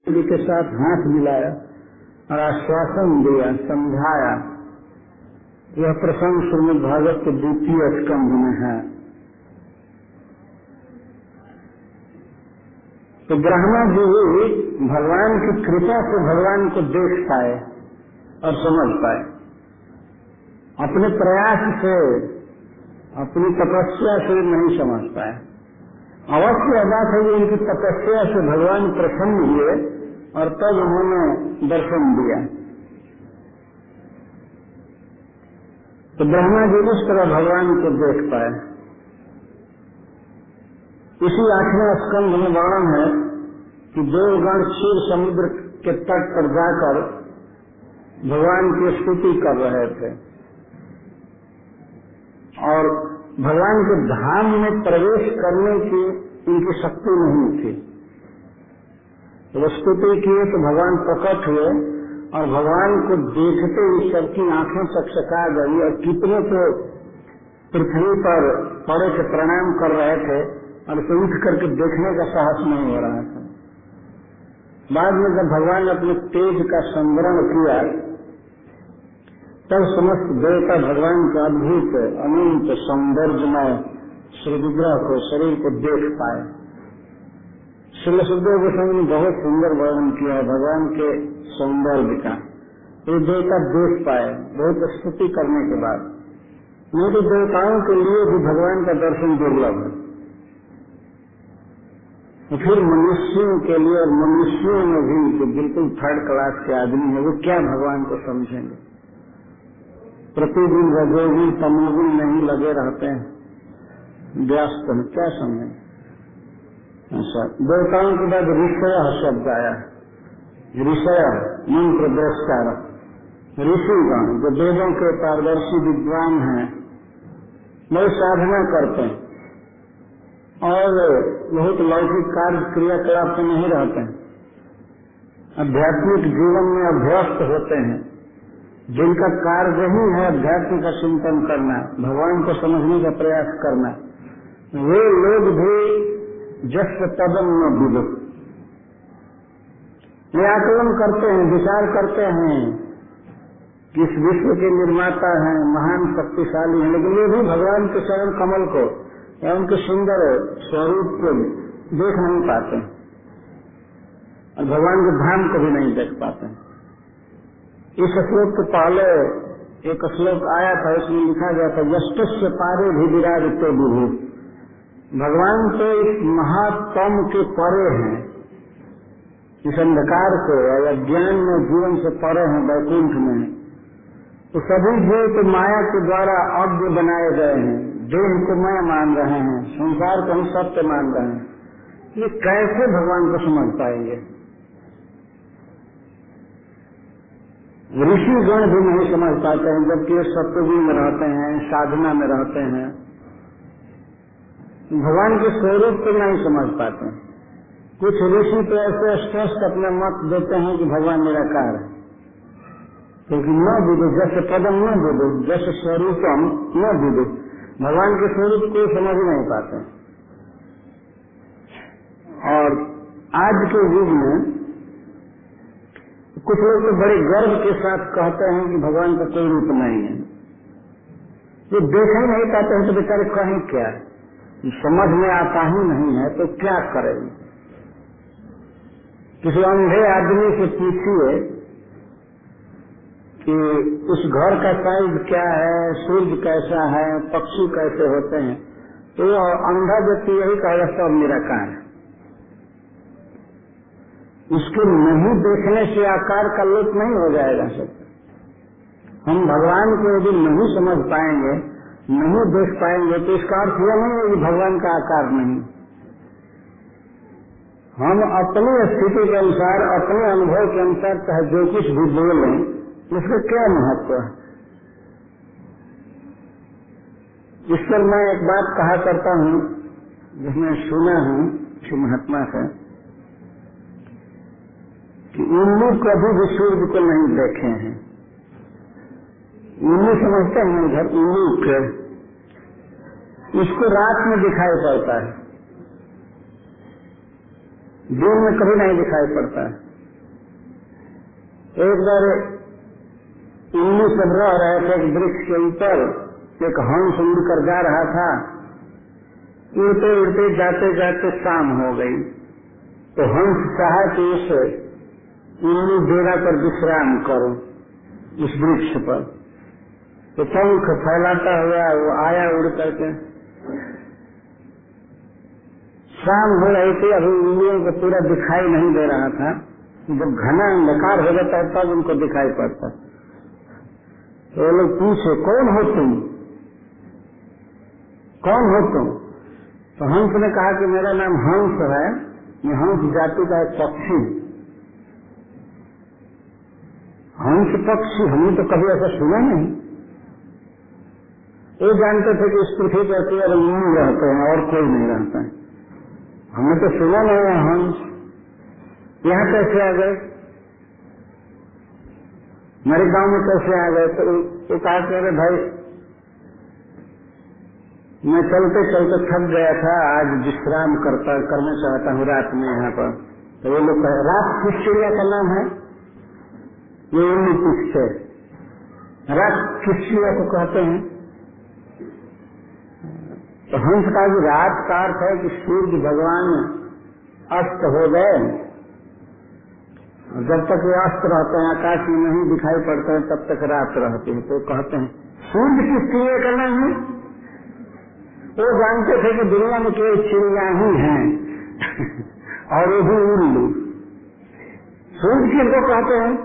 के साथ हाथ मिलाया और आश्वासन दिया, समझाया। यह प्रसंग श्रीमद् भागवत के 2 स्कंध में है। तो ब्रह्मा जी भगवान की कृपा से भगवान को देख पाए और समझ पाए। अपने प्रयास से, अपनी तपस्या से नहीं समझ पाए। अवश्य बात है कि उनकी तपस्या से भगवान प्रसन्न हुए और तब उन्होंने दर्शन दिया। तो ब्रह्मा जी इस तरह भगवान को देख पाए। इसी 8वें स्कंध में वर्णन है कि देवगण क्षीर समुद्र के तट पर जाकर भगवान की स्तुति कर रहे थे और भगवान के धाम में प्रवेश करने की उनकी शक्ति नहीं थी। तो स्तुति किए तो भगवान प्रकट हुए और भगवान को देखते ही सबकी आंखें चकचका गई और कितने तो पृथ्वी पर पड़े के प्रणाम कर रहे थे और उसे उठ करके देखने का साहस नहीं हो रहा था। बाद में जब भगवान ने अपने तेज का संवरण किया तब समस्त देवता भगवान के अद्भुत अनंत सौंदर्यमय श्री विग्रह को, शरीर को देख पाए। श्री सुखदेव गोस्वामी ने बहुत सुंदर वर्णन किया है भगवान के सौंदर्य का। ये देवता देख पाए बहुत स्तुति करने के बाद। नहीं तो देवताओं के लिए भी भगवान का दर्शन दुर्लभ है, तो फिर मनुष्यों के लिए, और मनुष्यों में भी जो बिल्कुल थर्ड क्लास के आदमी है वो क्या भगवान को समझेंगे। प्रतिदिन रजोगुण तमोगुण नहीं लगे रहते हैं, व्यस्त हैं, क्या समझें। ऐसा देवताओं के बाद ऋषय शब्द आया। ऋषय मंत्र दृष्टा, ऋषिगण जो वेदों के पारदर्शी विद्वान हैं, बहुत साधना करते हैं और बहुत लौकिक कार्य क्रियाकलाप में नहीं रहते हैं, आध्यात्मिक जीवन में अभ्यस्त होते हैं, जिनका कार्य ही है अध्यात्म का चिंतन करना, भगवान को समझने का प्रयास करना। वे लोग भी जस पदम न विदु, वे आकलन करते हैं, विचार करते हैं कि इस विश्व के निर्माता हैं, महान शक्तिशाली हैं, लेकिन वे भी भगवान के चरण कमल को या उनके सुंदर स्वरूप को देख नहीं पाते और भगवान के धाम को भी नहीं देख पाते। इस श्लोक के पहले एक श्लोक आया था, इसमें लिखा गया था यष्टस्य पारे भी विराजते विभु। भगवान तो इस महातम के परे हैं, इस अंधकार से या ज्ञान में जीवन से परे हैं, वैकुंठ में। तो सभी जीव तो माया के द्वारा अज्ञ बनाए गए हैं, देह को मैं मान रहे हैं, संसार को हम सत्य मान रहे हैं। ये कैसे भगवान को समझ पाएंगे। ऋषि गण भी नहीं समझ पाते हैं, जबकि सत्वगुण में रहते हैं, साधना में रहते हैं, भगवान के स्वरूप को नहीं समझ पाते। कुछ ऋषि तो ऐसे स्पष्ट अपने मत देते हैं कि भगवान निराकार है, क्योंकि न विदु जैसे पदम न विदु जैसे स्वरूपम न विदु, भगवान के स्वरूप को समझ नहीं पाते। और आज के युग में कुछ लोग तो बड़े गर्व के साथ कहते हैं कि भगवान का कोई रूप नहीं है। जो देख ही नहीं पाते हैं तो बेचारे कहें क्या, समझ में आता ही नहीं है तो क्या करेंगे। किसी अंधे आदमी से पूछिए कि उस घर का साइज क्या है, सूर्य कैसा है, पक्षी कैसे होते हैं, तो अंधा व्यक्ति यही कहेगा सब निराकार है। उसके नहीं देखने से आकार का लोप नहीं हो जाएगा। सब हम भगवान को यदि नहीं समझ पाएंगे, नहीं देख पाएंगे, तो इसका अर्थ यह नहीं है कि भगवान का आकार नहीं। हम अपनी स्थिति के अनुसार, अपने अनुभव के अनुसार चाहे जो कुछ भी बोलें, उसका क्या महत्व है। इस पर मैं एक बात कहा करता हूँ, जिसमें सुना हूँ कि महात्मा से, कि उल्लू कभी भी सूर्य को नहीं देखे हैं। उल्लू समझते हैं इधर, उल्लू के उसको रात में दिखाई पड़ता है, दिन में कभी नहीं दिखाई पड़ता है। एक बार इल्लू सब रह रहे थे एक वृक्ष के ऊपर, एक हंस उड़कर जा रहा था। उड़ते उड़ते जाते जाते शाम हो गई, तो हंस चाहा कि उस इल्लू डेरा पर विश्राम करो उस वृक्ष पर। तो पंख फैलाता हुआ वो आया उड़ करके। शाम हो रही थी, अभी उल्लुओं को पूरा दिखाई नहीं दे रहा था। जब घना अंधकार हो जाता है तब उनको दिखाई पड़ता। तो वो लोग पूछे, कौन हो तुम, कौन हो तुम? तो हंस ने कहा कि मेरा नाम हंस है, मैं हंस जाति का एक पक्षी। हंस पक्षी हमने तो कभी ऐसा सुना नहीं। ये जानते थे कि इस पृथ्वी पर केवल उल्लू रहते हैं और कोई नहीं रहता है। हमने तो सुना नहीं है हंस, यहाँ कैसे आ गए, हमारे गांव में कैसे आ गए? तो वो कहा कि अरे भाई मैं चलते चलते थक गया था, आज विश्राम करना चाहता हूँ रात में यहाँ पर। तो वो लोग कहे, रात किस चिड़िया का नाम है? ये उल्लू पूछते, रात किस चिड़िया को कहते हैं? तो हंस का भी रात का अर्थ है कि सूर्य भगवान अस्त हो गए, जब तक वे अस्त रहते हैं, आकाश में नहीं दिखाई पड़ते हैं, तब तक रात रहती है। तो कहते हैं सूर्य किस चिड़िया का नाम है? वो जानते थे कि दुनिया में केवल चिड़िया ही हैं और वो भी उल्लू। सूर्य किसको कहते हैं?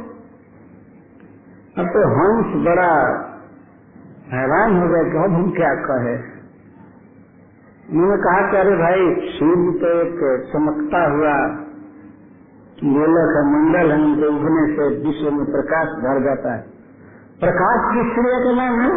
अब तो हंस बड़ा हैरान हो गया कि अब हम क्या कहे। उन्होंने कहा कि अरे भाई सूर्य तो एक चमकता हुआ गोलक है, मंडल है, उनके उगने से विश्व में प्रकाश भर जाता है। प्रकाश किस चिड़िया का नाम है?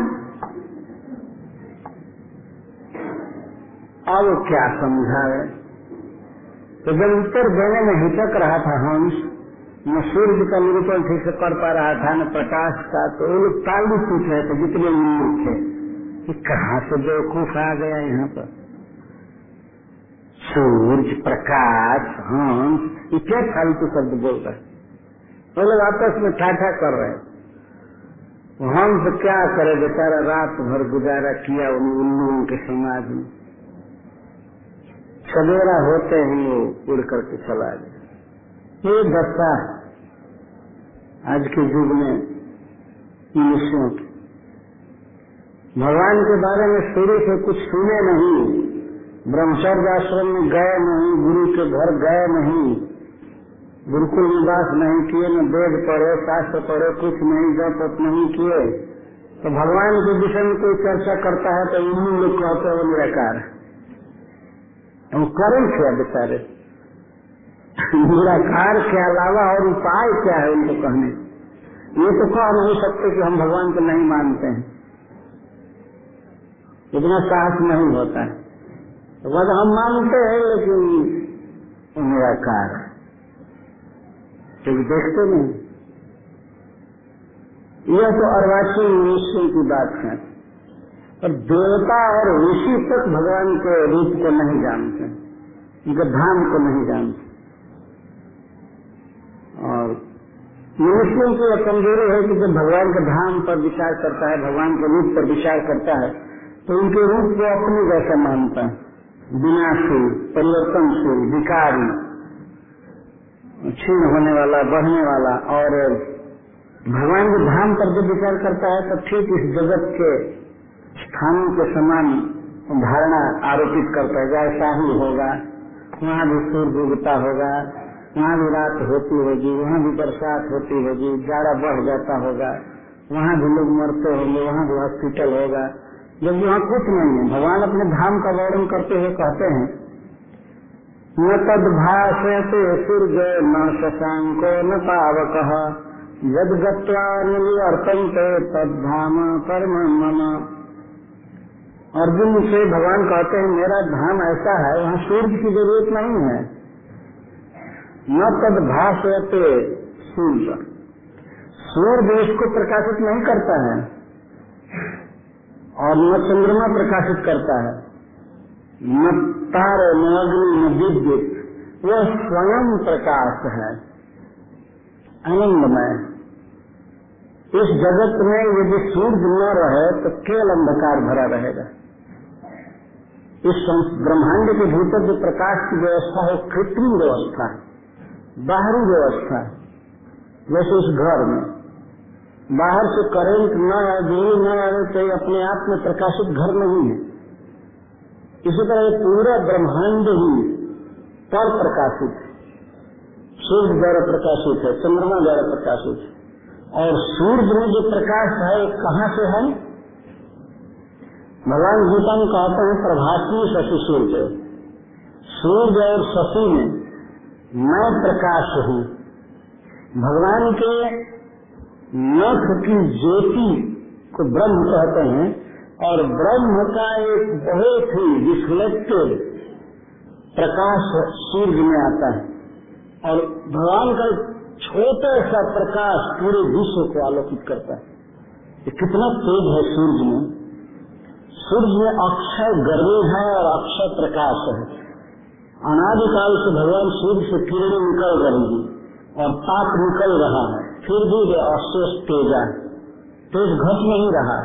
अब क्या समझाए? तो जब उत्तर देने में हिचक रहा था हंस, न सूर्य का निरूपण ठीक से कर पा रहा था न प्रकाश का, तो वो लोग ताली पूछ रहे थे जितने उल्लू थे कि कहाँ से बेवकूफ आ गया यहाँ पर। सूर्य, प्रकाश, हंस, ये क्या फालतू शब्द बोल रहे? वो लोग आपस में ठाठा कर रहे। हंस क्या करे बेचारा, रात भर गुजारा किया उन उल्लुओं के समाज में। सवेरा होते ही वो उड़ करके चला गया। ये दशा आज के युग में मनुष्यों की। भगवान के बारे में शुरू से कुछ सुने नहीं, ब्रह्मचर्य आश्रम में गए नहीं, गुरु के घर गए नहीं, गुरुकुल निवास नहीं किए, न वेद पढ़े, शास्त्र पढ़े, कुछ नहीं, जप नहीं किए। तो भगवान के विषय में कोई चर्चा करता है तो उल्लू लोग कहते हैं वो निराकार है। हम करें क्या बेचारे? निराकार के अलावा और उपाय क्या है उनको कहने? ये तो कह नहीं सकते कि हम भगवान को नहीं मानते हैं, इतना साहस नहीं होता है। तो हम मानते हैं लेकिन वो निराकार है, क्योंकि देखते नहीं। यह तो अर्वाचीन मनुष्यों की बात है, और देवता और ऋषि तक भगवान के रूप को नहीं जानते, उनके धाम को नहीं जानते। और मनुष्यों की यह कमजोरी है कि जब भगवान के धाम पर विचार करता है, भगवान के रूप पर विचार करता है, तो उनके रूप को अपने जैसा मानता है, विनाशी, परिवर्तनशील, विकारी, क्षीण होने वाला, बढ़ने वाला। और भगवान के धाम पर जब विचार करता है तो ठीक इस जगत के स्थानों के समान धारणा आरोपित करता है, ऐसा ही होगा, वहाँ भी सूर्य उगता होगा, वहाँ भी रात होती होगी, वहाँ भी बरसात होती होगी, जाड़ा बढ़ जाता होगा, वहाँ भी लोग मरते होंगे, वहाँ भी हॉस्पिटल होगा, जब वहाँ कुछ नहीं है। भगवान अपने धाम का वर्णन करते हुए कहते हैं, न तद भाषते सूर्य न शशांको न पावकः यद गत्वा निवर्तन्ते तद धाम परम मम। अर्जुन से भगवान कहते हैं मेरा धाम ऐसा है, वहाँ सूर्य की जरूरत नहीं है। न तद भाषते सूर्य, सूर्य इसको प्रकाशित नहीं करता है, और न चंद्रमा प्रकाशित करता है, न तारे, न अग्नि, न विद्युत, वह स्वयं प्रकाश है, आनंदमय। इस जगत में यदि सूर्य न रहे तो केवल अंधकार भरा रहेगा। इस ब्रह्मांड के भीतर जो प्रकाश की व्यवस्था है कृत्रिम व्यवस्था है, बाहरी व्यवस्था है। जैसे इस घर में बाहर से करंट न आए, बिजली न आए तो अपने आप में प्रकाशित घर नहीं है। इसी तरह पूरा ब्रह्मांड ही पर प्रकाशित है, सूर्य द्वारा प्रकाशित है, चंद्रमा द्वारा प्रकाशित है। और सूर्य में जो प्रकाश है कहाँ से है? भगवान गीता में कहते हैं प्रभासी शशि सूर्य। सूर्य और शशि में मैं प्रकाश हूँ। भगवान के नख की ज्योति को ब्रह्म कहते हैं और ब्रह्म का एक बहुत ही रिफ्लेक्टेड प्रकाश सूर्य में आता है और भगवान का छोटा सा प्रकाश पूरे विश्व को आलोकित करता है। ये कितना तेज है सूर्य में। सूर्य में अक्षय गर्मी है और अक्षय प्रकाश है। अनादिकाल से भगवान सूर्य से किरणें निकल रही है और ताप निकल रहा है, फिर भी वे अशेष तेज है, तेज घट नहीं रहा।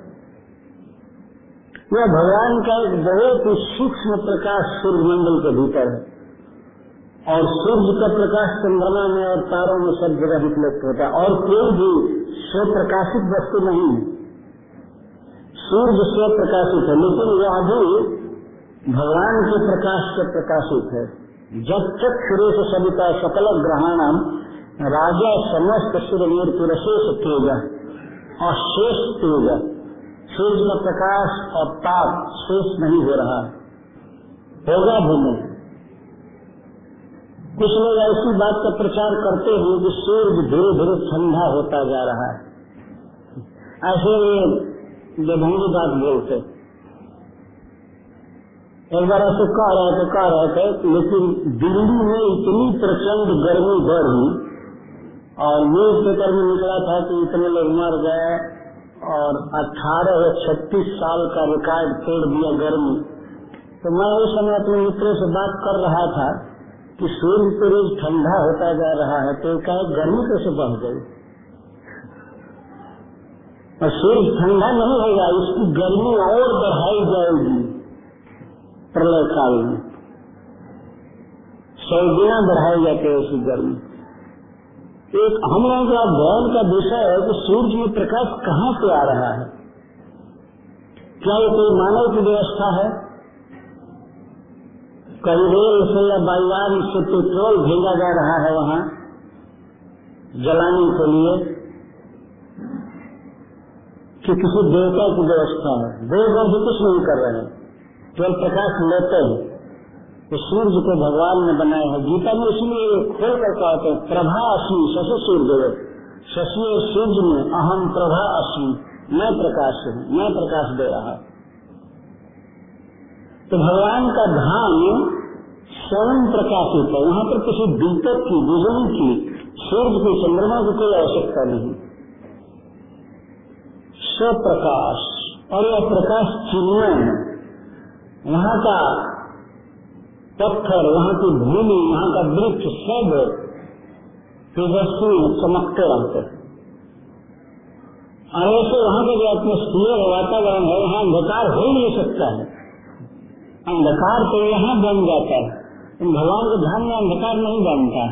यह भगवान का एक बहुत ही सूक्ष्म प्रकाश सूर्य मंडल के भीतर है और सूर्य का प्रकाश चंद्रमा में और तारों में सब जगह रिफ्लेक्ट होता है और कोई भी स्वप्रकाशित वस्तु नहीं है। सूर्य स्वप्रकाशित है लेकिन यह भी भगवान के प्रकाश से प्रकाशित है। जब तक सुरेश सविता सकल ग्रहाणाम राजा समस्त सूर्य पुरशेष तेजा अशेष तेजा। सूर्य का प्रकाश और ताप शेष नहीं हो रहा, होगा भी नहीं। कुछ लोग ऐसी बात का प्रचार करते हैं कि सूर्य धीरे धीरे ठंडा होता जा रहा है, ऐसे जबंगी बात बोलते। एक बार ऐसे कह रहे थे लेकिन दिल्ली में इतनी प्रचंड गर्मी बढ़ी और न्यूज पेपर में निकला था कि इतने लोग मर गए और 18 या 36 साल का रिकॉर्ड तोड़ दिया गर्मी। तो मैं उस समय अपने मित्रों से बात कर रहा था कि सूर्य तो रोज ठंडा होता जा रहा है तो क्या गर्मी कैसे बढ़ गई? और सूर्य ठंडा नहीं होगा, इसकी गर्मी और बढ़ाई जाएगी प्रलय काल में। 100 गुना बढ़ाई जाती है उसकी गर्मी। एक हम लोगों का अध्ययन का विषय है कि सूर्य में प्रकाश कहाँ से आ रहा है। क्या ये कोई मानव की व्यवस्था है? कहीं रेल से या बाईवान से पेट्रोल भेजा जा रहा है वहाँ जलाने के लिए कि किसी देवता की व्यवस्था है? देवगण भी कुछ नहीं कर रहे हैं, केवल प्रकाश लेते हैं। तो सूर्य को भगवान ने बनाया है। गीता में इसलिए खोल कर कहते हैं प्रभा अस्मि शशि सूर्य। शशि और सूर्य में अहम प्रभा अस्मि, मैं प्रकाश हूँ, मैं प्रकाश दे रहा। तो भगवान का धाम स्वयं प्रकाशित है, वहाँ पर किसी दीपक की, बिजली की, सूर्य की, चंद्रमा की कोई आवश्यकता नहीं। स्वप्रकाश, और यह प्रकाश चिन्मय है। वहाँ का पत्थर, वहाँ की भूमि, वहाँ का वृक्ष सब तेजस्वी चमकते रहते हैं। और ऐसे वहाँ का जो एटमॉस्फियर वातावरण है वहाँ अंधकार हो ही नहीं सकता है। अंधकार तो यहाँ बन जाता है, भगवान के धाम में अंधकार नहीं बनता।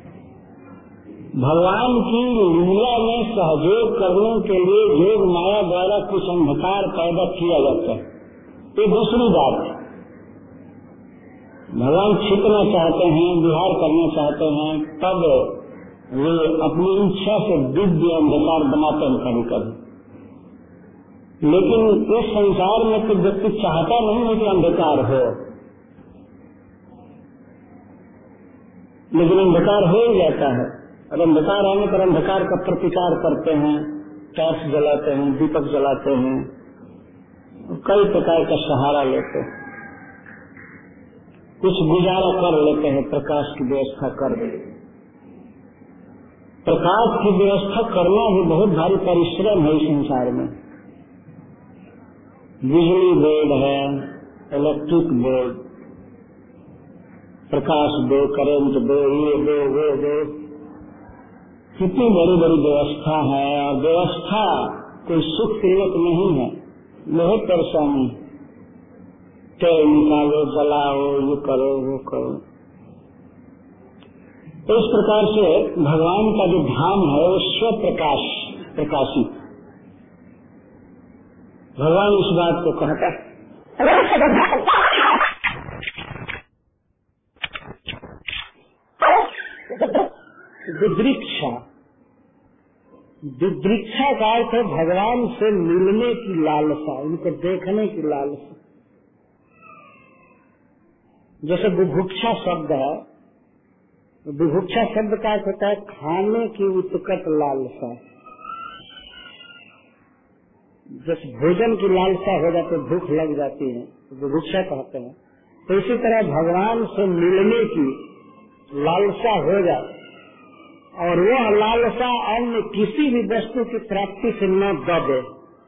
भगवान की लीला में सहयोग करने के लिए योग माया द्वारा कुछ अंधकार पैदा किया जाता है, ये दूसरी बात है। भगवान छिपना चाहते हैं, विहार करना चाहते हैं, तब वे अपनी इच्छा से दिव्य अंधकार बनाते हैं कभी कभी। लेकिन इस संसार में तो व्यक्ति चाहता नहीं है कि अंधकार हो, लेकिन अंधकार हो ही जाता है। और अंधकार आने पर अंधकार का प्रतिकार करते हैं, टॉर्च जलाते हैं, दीपक जलाते हैं, कई प्रकार का सहारा लेते हैं, कुछ गुजारा कर लेते हैं, प्रकाश की व्यवस्था कर देते। प्रकाश की व्यवस्था करना भी बहुत भारी परिश्रम है इस संसार में। बिजली बोर्ड है, इलेक्ट्रिक बोर्ड, प्रकाश दो, करंट दो, ये दो, वो दो, कितनी बड़ी बड़ी व्यवस्था है, और व्यवस्था कोई सुख प्रियक नहीं है, बहुत परेशानी। तेल निकालो, जलाओ, ये करो वो करो। तो इस प्रकार से भगवान का जो धाम है वो स्वप्रकाश प्रकाशी। भगवान इस बात को कहता है। दिदृक्षा, दिदृक्षा का अर्थ है भगवान से मिलने की लालसा, उनको देखने की लालसा। जैसे बुभुक्षा शब्द है, बुभुक्षा शब्द का अर्थ होता है खाने की उत्कट लालसा। जैसे भोजन की लालसा हो जाती है, भूख लग जाती है, तो बुभुक्षा कहते हैं। तो इसी तरह भगवान से मिलने की लालसा हो जाए, और वह लालसा अन्य किसी भी वस्तु की प्राप्ति से न दबे,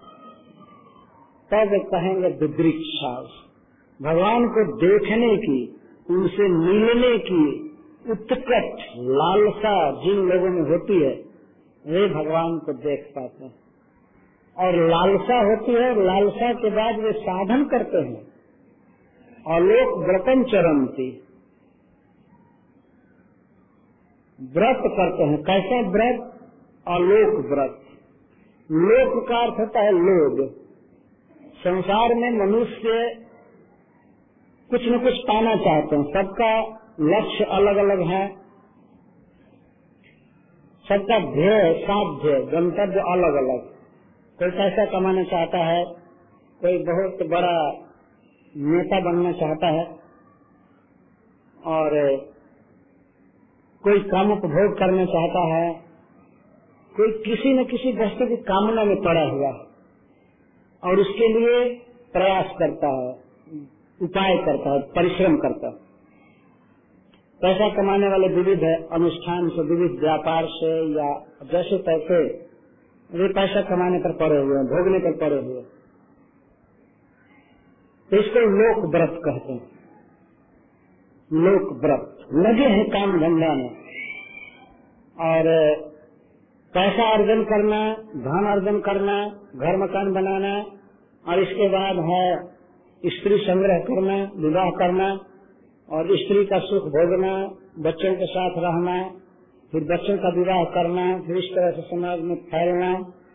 तब कहेंगे दिदृक्षा। भगवान को देखने की, उनसे मिलने की उत्कट लालसा जिन लोगों में होती है, वे भगवान को देख पाते हैं। और लालसा होती है, लालसा के बाद वे साधन करते हैं। आलोक व्रतम चरंती, व्रत करते हैं। कैसा व्रत? आलोक व्रत। लोक का अर्थ होता है लोग। संसार में मनुष्य कुछ न कुछ पाना चाहते हैं, सबका लक्ष्य अलग अलग है, सबका ध्येय साध्य गंतव्य अलग अलग। कोई पैसा कमाना चाहता है, कोई बहुत बड़ा नेता बनना चाहता है, और कोई काम उपभोग करना चाहता है, कोई किसी न किसी वस्तु की कामना में पड़ा हुआ है और उसके लिए प्रयास करता है, उपाय करता है, परिश्रम करता है। पैसा कमाने वाले विविध अनुष्ठान से, विविध व्यापार से या जैसे तैसे वे पैसा कमाने पर पड़े हुए हैं, भोगने पर पड़े हुए हैं। तो इसको लोक व्रत कहते हैं। लोक व्रत लगे हैं काम धंधा में, और पैसा अर्जन करना, धन अर्जन करना, घर मकान बनाना, और इसके बाद है स्त्री संग्रह करना, विवाह करना, और स्त्री का सुख भोगना, बच्चों के साथ रहना, फिर बच्चों का विवाह करना, फिर इस तरह से समाज में फैलना,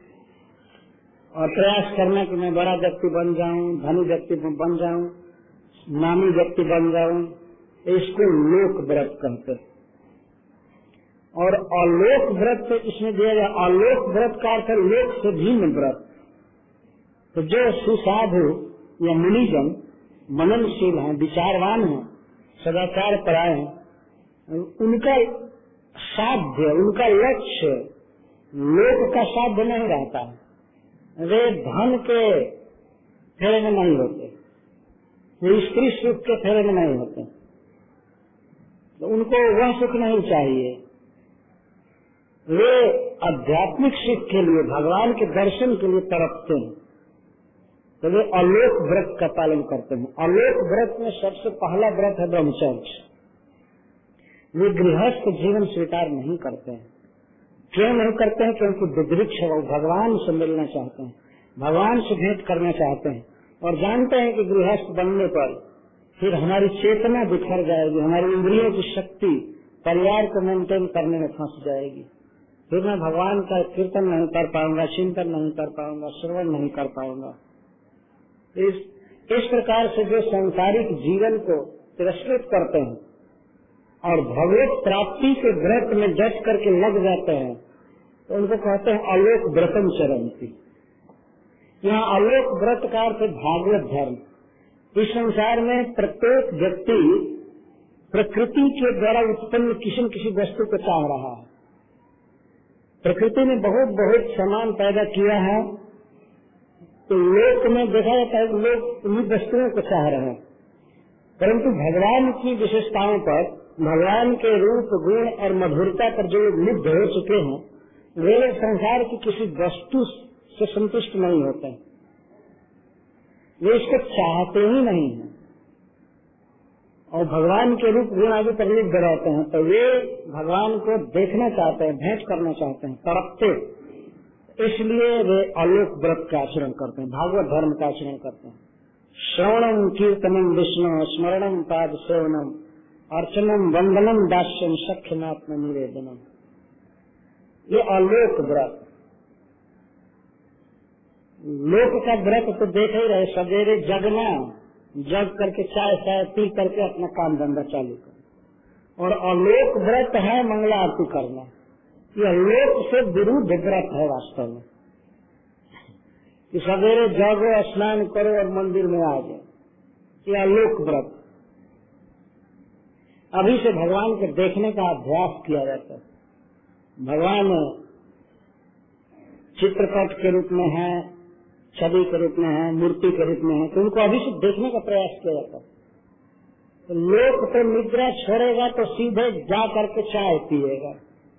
और प्रयास करना कि मैं बड़ा व्यक्ति बन जाऊं, धनी व्यक्ति बन जाऊं, नामी व्यक्ति बन जाऊं। इसको लोक व्रत कहते हैं। और आलोक व्रत इसमें दिया गया। आलोक व्रत का अर्थ लोक से भिन्न व्रत। तो जो सुसाधु या मुनिजन मननशील हैं, विचारवान हैं, सदाचार परायण हैं, उनका साध्य, उनका लक्ष्य लोक का साध्य नहीं रहता है। वे धन के फेरे में नहीं होते, वे स्त्री सुख के फेरे में नहीं होते, तो उनको वह सुख नहीं चाहिए। वे आध्यात्मिक सुख के लिए, भगवान के दर्शन के लिए तड़पते हैं, तो वे आलोक व्रत का पालन करते हैं। आलोक व्रत में सबसे पहला व्रत है ब्रह्मचर्य। वे गृहस्थ जीवन स्वीकार नहीं करते हैं। क्यों नहीं करते हैं? क्योंकि दिदृक्ष वो भगवान से मिलना चाहते हैं, भगवान से भेंट करना चाहते हैं, और जानते हैं कि गृहस्थ बनने पर फिर हमारी चेतना बिखर जाएगी, हमारी इंद्रियों की शक्ति परिवार को मेंटेन करने में फंस जाएगी, फिर मैं भगवान का कीर्तन नहीं कर पाऊंगा, चिंतन नहीं कर पाऊंगा, श्रवण नहीं कर पाऊंगा। इस प्रकार से जो सांसारिक जीवन को तिरस्कृत करते हैं और भगवत प्राप्ति के व्रत में डट करके लग जाते हैं, तो उनको कहते हैं आलोक व्रतम चरंती। यहाँ आलोक व्रत का अर्थ भागवत धर्म। इस संसार में प्रत्येक व्यक्ति प्रकृति के द्वारा उत्पन्न किसी न किसी वस्तु को चाह रहा है। प्रकृति ने बहुत बहुत सामान पैदा किया है, तो लोक में देखा जाता है कि लोग उन्हीं वस्तुओं को चाह रहे हैं, परंतु भगवान की विशेषताओं पर, भगवान के रूप गुण और मधुरता पर जो लोग मुग्ध हो चुके हैं, वे लोग संसार की किसी वस्तु से संतुष्ट नहीं होते हैं, वे इसको चाहते ही नहीं है। और भगवान के रूप गुण आदि प्रयुक्त रहते हैं, तो वे भगवान को देखना चाहते हैं, भेंट करना चाहते हैं, तड़पते, इसलिए वे आलोक व्रत का आचरण करते हैं, भागवत धर्म का आचरण करते हैं। श्रवणम कीर्तनम विष्णु स्मरणम पाद सेवनम अर्चनम वंदनम दास्यम सख्यमात्म निवेदनम, ये आलोक व्रत। लोक का व्रत तो देख ही रहे, सवेरे जगना, जग करके चाय पी करके अपना काम धंधा चालू कर, और आलोक व्रत है मंगला आरती करना। ये लोक से विरुद्ध व्रत है वास्तव में, कि सवेरे जागो, स्नान करो और मंदिर में आ जाओ, ये आलोक व्रत। अभी से भगवान को देखने का अभ्यास किया जाता है। भगवान चित्रपट के रूप में है, छवि के रूप में है, मूर्ति के रूप में है, तो उनको अभी से देखने का प्रयास किया जाता है। तो लोक तो निद्रा छोड़ेगा तो सीधे जा करके चाय पिएगा,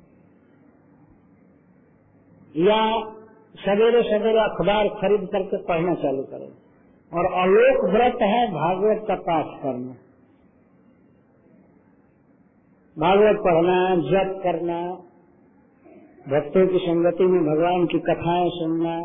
या सवेरे सवेरे अखबार खरीद करके पढ़ना चालू करेगा। और आलोक व्रत है भागवत का पाठ करना, भागवत पढ़ना, जप करना, भक्तों की संगति में भगवान की कथाएं सुनना।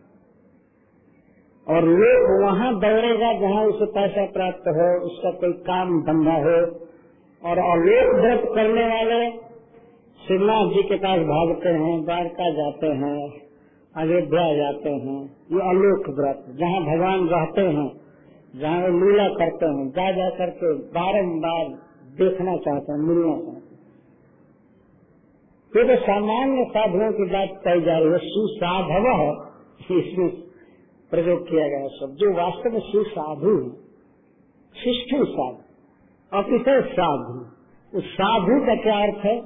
और लोग वहाँ दौड़ेगा जहाँ उसे पैसा प्राप्त हो, उसका कोई काम धंधा हो। और आलोक व्रत करने वाले शिवनाथ जी के पास भागते हैं, द्वारका जाते हैं, अयोध्या जाते हैं। ये आलोक व्रत, जहाँ भगवान रहते हैं, जहाँ वो लीला करते हैं, जा जा करके बारम्बार देखना चाहते हैं, मिलना चाहते हैं। ये तो सामान्य साधुओं की बात कही जा रही है। सुसाधव है इसमें प्रयोग किया गया शब्द, जो वास्तव में सुसाधु है, शिष्ट साधु, अतिशय साधु। उस साधु का क्या अर्थ है?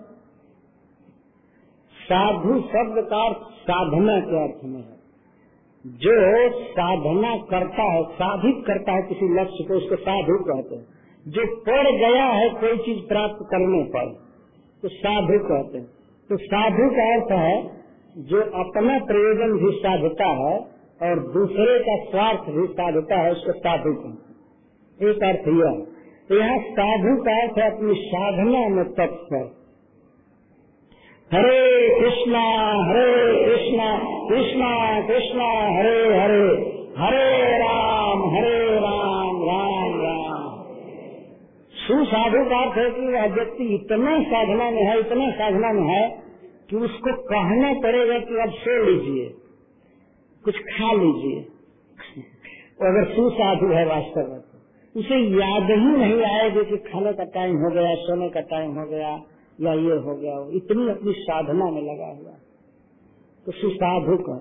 साधु शब्द का अर्थ साधना के अर्थ में है। जो साधना करता है, साधित करता है किसी लक्ष्य को, उसको साधु कहते हैं। जो पड़ गया है कोई चीज प्राप्त करने पर, तो साधु कहते हैं। तो साधु का अर्थ है जो अपना प्रयोजन भी साधता है और दूसरे का स्वार्थ भी साधता है, उसको साधु कहते हैं। एक अर्थ यह। तो यहाँ साधु का अर्थ है अपनी साधना में तत्पर। हरे कृष्णा कृष्णा कृष्णा हरे हरे, हरे राम राम राम। सुसाधु का अर्थ है कि वह व्यक्ति इतना साधना में है, इतना साधना में है कि उसको कहना पड़ेगा कि अब सो लीजिए, कुछ खा लीजिए। अगर सुसाधु है वास्तव में, उसे याद ही नहीं आएगी कि खाने का टाइम हो गया, सोने का टाइम हो गया, या ये हो गया। इतनी अपनी साधना में लगा हुआ, तो सुसाधु का।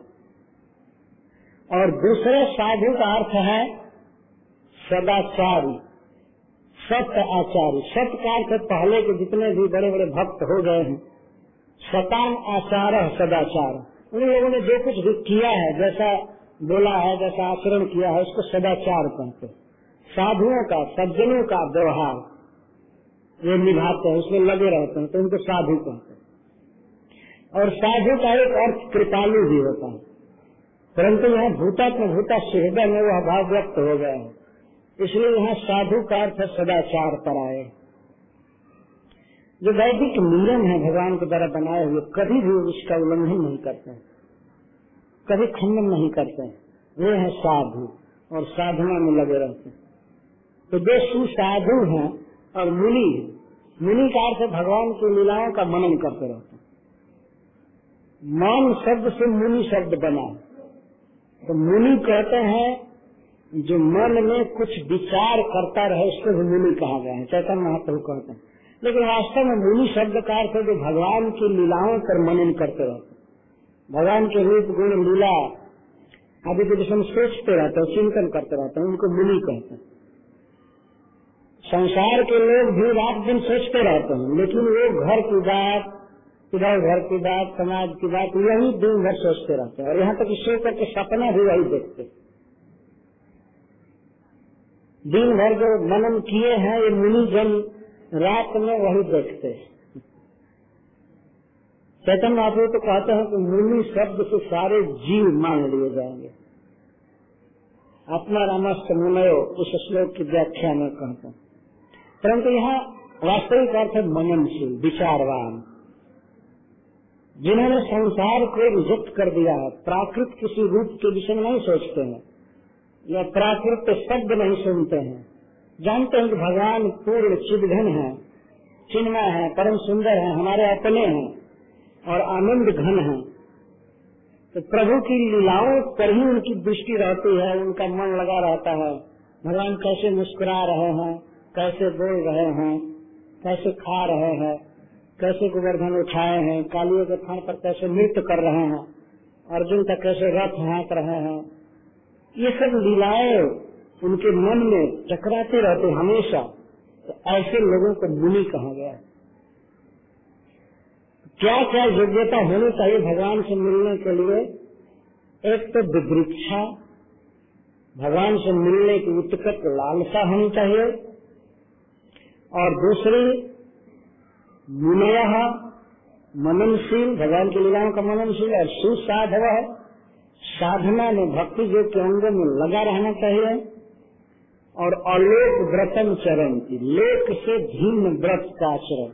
और दूसरे साधु का अर्थ है सदाचारी, सत्य आचार्य। सत्य का अर्थ पहले के जितने भी बड़े बड़े भक्त हो गए हैं, सतान आचार सदाचार, उन लोगों ने जो कुछ भी किया है, जैसा बोला है, जैसा आचरण किया है, उसको सदाचार कहते हैं। साधुओं का, सज्जनों का व्यवहार ये निभाते हैं, उसमें लगे रहते हैं, तो उनको साधु कहते हैं। और साधु का एक अर्थ कृपालु भी होता है, परंतु यहाँ भूतात्म भूता सुहृदय में वह भाव व्यक्त हो गया है, इसलिए यहाँ साधु का अर्थ है सदाचार परायण। जो वैदिक नियम है भगवान के द्वारा बनाए हुए, कभी भी उसका उल्लंघन नहीं करते, कभी खंडन नहीं करते, वे है साधु और साधना में लगे रहते हैं। तो जो सुसाधु हैं और मुनि, मुनि का अर्थ भगवान की लीलाओं का मनन करते रहते हैं। मन शब्द से मुनि शब्द बना, तो मुनि कहते हैं जो मन में कुछ विचार करता रहे, उसको भी मुनि कहा गया है, चैतन्य महाप्रभु कहते हैं। लेकिन वास्तव में मुनि शब्द का अर्थ है जो भगवान की लीलाओं पर मनन करते रहते, भगवान के रूप गुण लीला आदि के विषय में सोचते रहते हैं, चिंतन करते रहते हैं, उनको मुनि कहते हैं। संसार के लोग भी रात दिन सोचते रहते हैं, लेकिन वो घर की बात, इधर घर की बात, समाज की बात, यही दिन भर सोचते रहते हैं। और यहाँ तक सो करके सपना भी वही देखते, दिन भर जो मनन किए हैं ये मुनि जन रात में वही देखते। चैतन्य महाप्रभु तो कहते हैं कि मुनि शब्द से सारे जीव मान लिए जाएंगे। आत्मा रामस्त मुनयो उस श्लोक की व्याख्या में कहते हैं, परंतु यहाँ वास्तविक अर्थ है मननशील, विचारवान, जिन्होंने संसार को रिजेक्ट कर दिया है, प्राकृत किसी रूप के विषय में नहीं सोचते हैं या प्राकृत शब्द नहीं सुनते हैं, जानते हैं कि भगवान पूर्ण चिदघन है, चिन्मय है, परम सुंदर है, हमारे अपने हैं और आनंद घन है। तो प्रभु की लीलाओं पर ही उनकी दृष्टि रहती है, उनका मन लगा रहता है। भगवान कैसे मुस्कुरा रहे हैं, कैसे बोल रहे हैं, कैसे खा रहे हैं, कैसे गोवर्धन उठाए हैं, कालियों के थान पर कैसे नृत्य कर रहे हैं, अर्जुन का कैसे रथ हाँक रहे हैं, ये सब लीलाएं उनके मन में चकराते रहते हमेशा। तो ऐसे लोगों को मुनि कहा गया। क्या क्या योग्यता होनी चाहिए भगवान से मिलने के लिए? एक तो विवृक्षा, भगवान से मिलने की उत्कट लालसा होनी चाहिए, और दूसरी मुनयः, मननशील, भगवान की लीलाओं का मननशील, और सुसाधव, साधना में भक्ति जो के अंगों में लगा रहना चाहिए, और अलोक व्रतम चरन्ति, लोक से भिन्न व्रत का आचरण।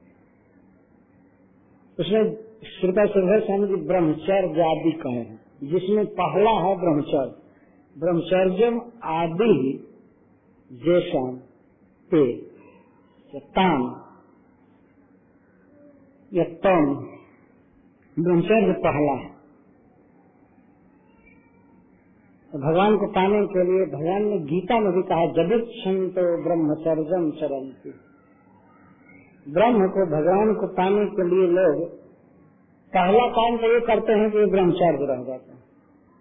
उसमें श्रीपद श्रीधर स्वामी जी ब्रह्मचर्य आदि कहे हैं, जिसमें पहला है ब्रह्मचर्य, ब्रह्मचर्यम आदि जैसा ते ताम या तम, ब्रह्मचर्य पहला है। तो भगवान को पाने के लिए भगवान ने गीता में भी कहा, जदिच्छन्तो ब्रह्मचर्यम चरन्ति, ब्रह्म को, भगवान को पाने के लिए लोग पहला काम तो ये करते हैं कि ब्रह्मचर्य रह जाते हैं।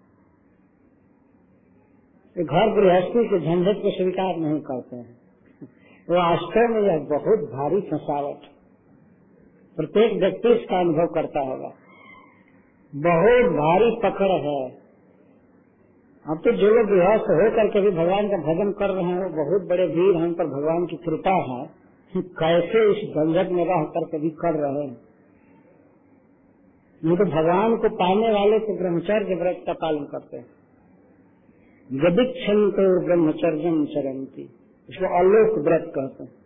घर गृहस्थी के झंझट को स्वीकार नहीं करते हैं। वो वास्तव में यह बहुत भारी फंसावट, प्रत्येक व्यक्ति इसका अनुभव करता होगा, बहुत भारी पकड़ है। अब तो जो लोग गृहस्थ होकर के भी भगवान का भजन कर रहे हैं, वो बहुत बड़े वीर हैं, पर भगवान की कृपा है कि कैसे इस झंझट में रह करके भी कर रहे हैं। नहीं तो भगवान को पाने वाले तो ब्रह्मचर्य व्रत का पालन करते हैं। यदिच्छन्तो ब्रह्मचर्यम चरन्ति, इसको अलोक व्रत कहते हैं।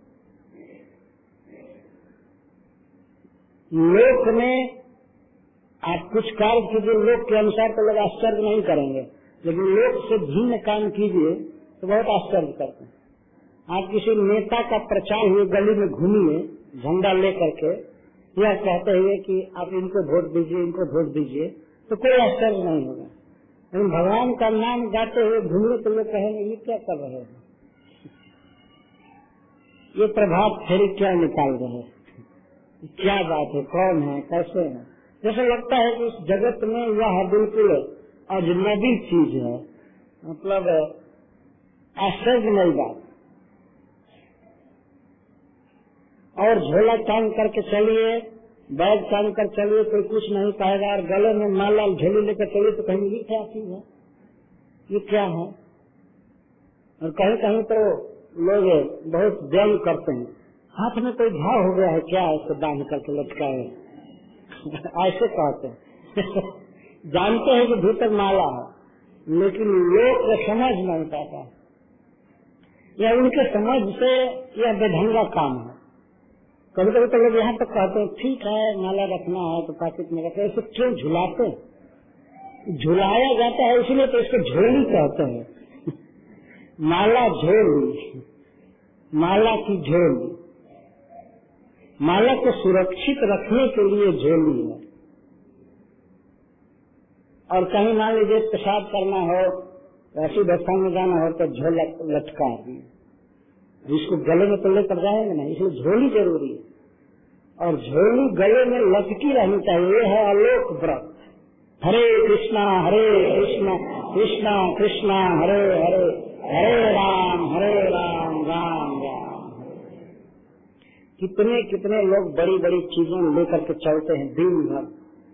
लोक में आप कुछ कार्य कीजिए लोक के अनुसार तो लोग आश्चर्य नहीं करेंगे, लेकिन लोक से भिन्न काम कीजिए तो बहुत आश्चर्य करते हैं। आप किसी नेता का प्रचार हुए गली में घूमिए झंडा लेकर के, यह कहते हुए कि आप इनको वोट दीजिए, इनको वोट दीजिए, तो कोई आश्चर्य नहीं होगा। लेकिन भगवान का नाम गाते हुए घूमने तो लोग कहेंगे ये क्या कर रहे हैं, ये प्रभात फेरी क्या निकाल रहे हैं, क्या बात है, कौन है, कैसे है। जैसे लगता है कि इस जगत में यह बिल्कुल अजनबी चीज है, मतलब आश्चर्यमय बात। और झोला टांग करके चलिए, बैग टांग कर चलिए, कोई कुछ नहीं कहेगा, और गले में माला झोली लेकर चलिए तो कहेंगे ये क्या चीज है, ये क्या है। और कहीं कहीं तो लोग बहुत व्यंग करते हैं, हाथ में कोई घाव हो गया है क्या, इसको बांध करके लटकाए ऐसे कहते हैं जानते हैं कि भीतर माला है, लेकिन लोग समझ नहीं पाता, या उनके समझ से यह बेढंगा काम है। कभी कभी तो लोग यहाँ तक कहते हैं ठीक है माला रखना है तो पॉकेट में रखे, इसे क्यों झुलाते, झुलाया जाता है इसलिए तो इसको झोली कहते हैं माला झोली, माला की झोली, माला को सुरक्षित रखने के लिए झोली है। और कहीं मान लीजिए पेशाब करना हो, ऐसी दशा में जाना हो तो झोला लटका है, जिसको गले में तो लेकर जाएंगे ना, इसलिए झोली जरूरी है। और झोली गले में लटकी रहनी चाहिए, ये है अलोक व्रत। हरे कृष्णा कृष्णा कृष्णा हरे हरे, हरे राम राम राम। कितने कितने लोग बड़ी बड़ी चीजें लेकर के चलते हैं दिन भर।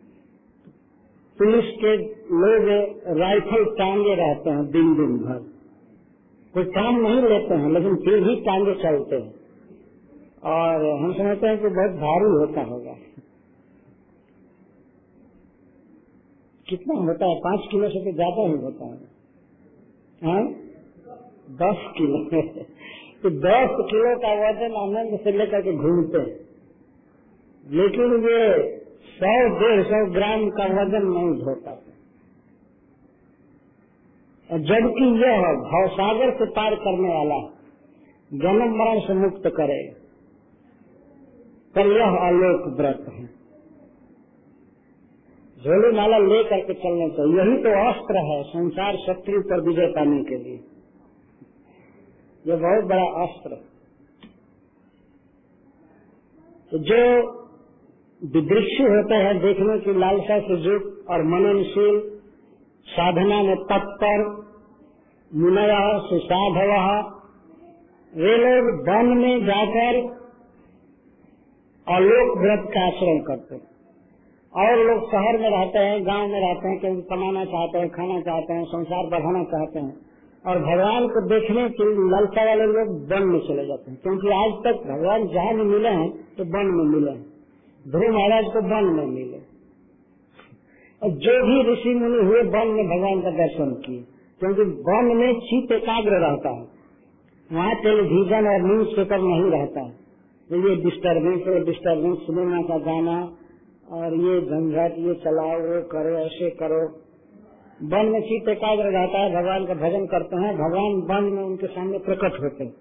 पुलिस के लोग राइफल टांगे रहते हैं दिन भर, कोई काम नहीं लेते हैं लेकिन फिर भी टांगे चलते हैं, और हम समझते हैं कि बहुत भारी होता होगा। कितना होता है, 5 किलो से तो ज्यादा ही होता है, 10 किलो कि 10 किलो का वजन आनंद से लेकर के घूमते हैं, लेकिन ये 100-150 ग्राम का वजन नहीं ढो पाते। जबकि यह भवसागर से पार करने वाला, जन्म मरण से मुक्त करेगा, पर यह आलोक व्रत है। झोली माला ले करके चलने चाहिए, यही तो अस्त्र है संसार शत्रु पर विजय पाने के लिए। यह बहुत बड़ा अस्त्र। तो जो विदृक्षु होते हैं, देखने की लालसा से युक्त और मननशील, साधना में तत्पर, मुनया सुसाधव, वे लोग वन में जाकर आलोक व्रत का आचरण करते हैं। और लोग शहर में रहते हैं, गांव में रहते हैं, क्योंकि कमाना चाहते हैं, खाना चाहते हैं, संसार बढ़ाना चाहते हैं, और भगवान को देखने के लालसा वाले लोग वन में चले जाते हैं। क्योंकि आज तक भगवान जहाँ भी मिले हैं तो वन में मिले हैं। ध्रुव महाराज को वन में मिले, और जो भी ऋषि मुनि हुए वन में भगवान का दर्शन किए, क्योंकि वन में चित्त एकाग्र रहता है, वहाँ टेलीविजन और न्यूज पेपर नहीं रहता है। ये डिस्टर्बेंस, सिनेमा का गाना और ये झंझट, ये चलाओ, वो करो, ऐसे करो। वन में चित्त एकाग्र रहता है, भगवान का भजन करते हैं, भगवान वन में उनके सामने प्रकट होते हैं।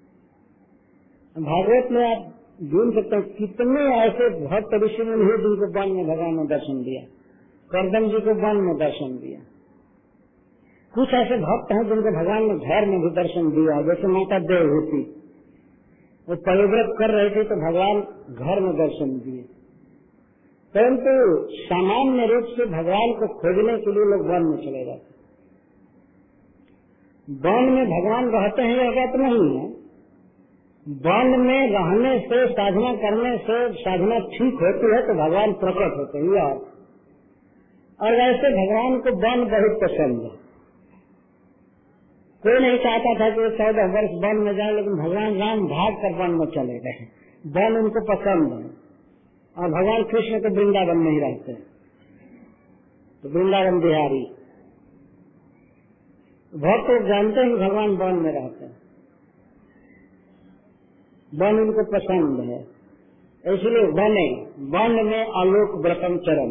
भागवत में आप ढूंढ सकते हैं कितने ऐसे भक्त ऋषि मुनि हुए जिनको वन में भगवान ने दर्शन दिया। करदम जी को वन में दर्शन दिया। कुछ ऐसे भक्त हैं जिनको भगवान ने घर में भी दर्शन दिया, जैसे माता देवहूति, वो पयोव्रत कर रहे थे तो भगवान घर में दर्शन दिए। परंतु सामान्य रूप से भगवान को खोजने के लिए लोग वन में चले जाते। वन में भगवान रहते हैं यह बात नहीं है। वन में रहने से, साधना करने से साधना ठीक होती है तो भगवान प्रकट होते हैं। और वैसे भगवान को वन बहुत पसंद है। कोई नहीं चाहता था कि वो 14 वर्ष वन में जाए, लेकिन भगवान राम भाग कर वन में चले गए। वन उनको पसंद है। और भगवान कृष्ण तो वृंदावन में ही रहते हैं, तो वृंदावन बिहारी भक्त लोग जानते हैं भगवान वन में रहते हैं, वन उनको पसंद है, इसलिए वन में आलोक व्रतम चरम।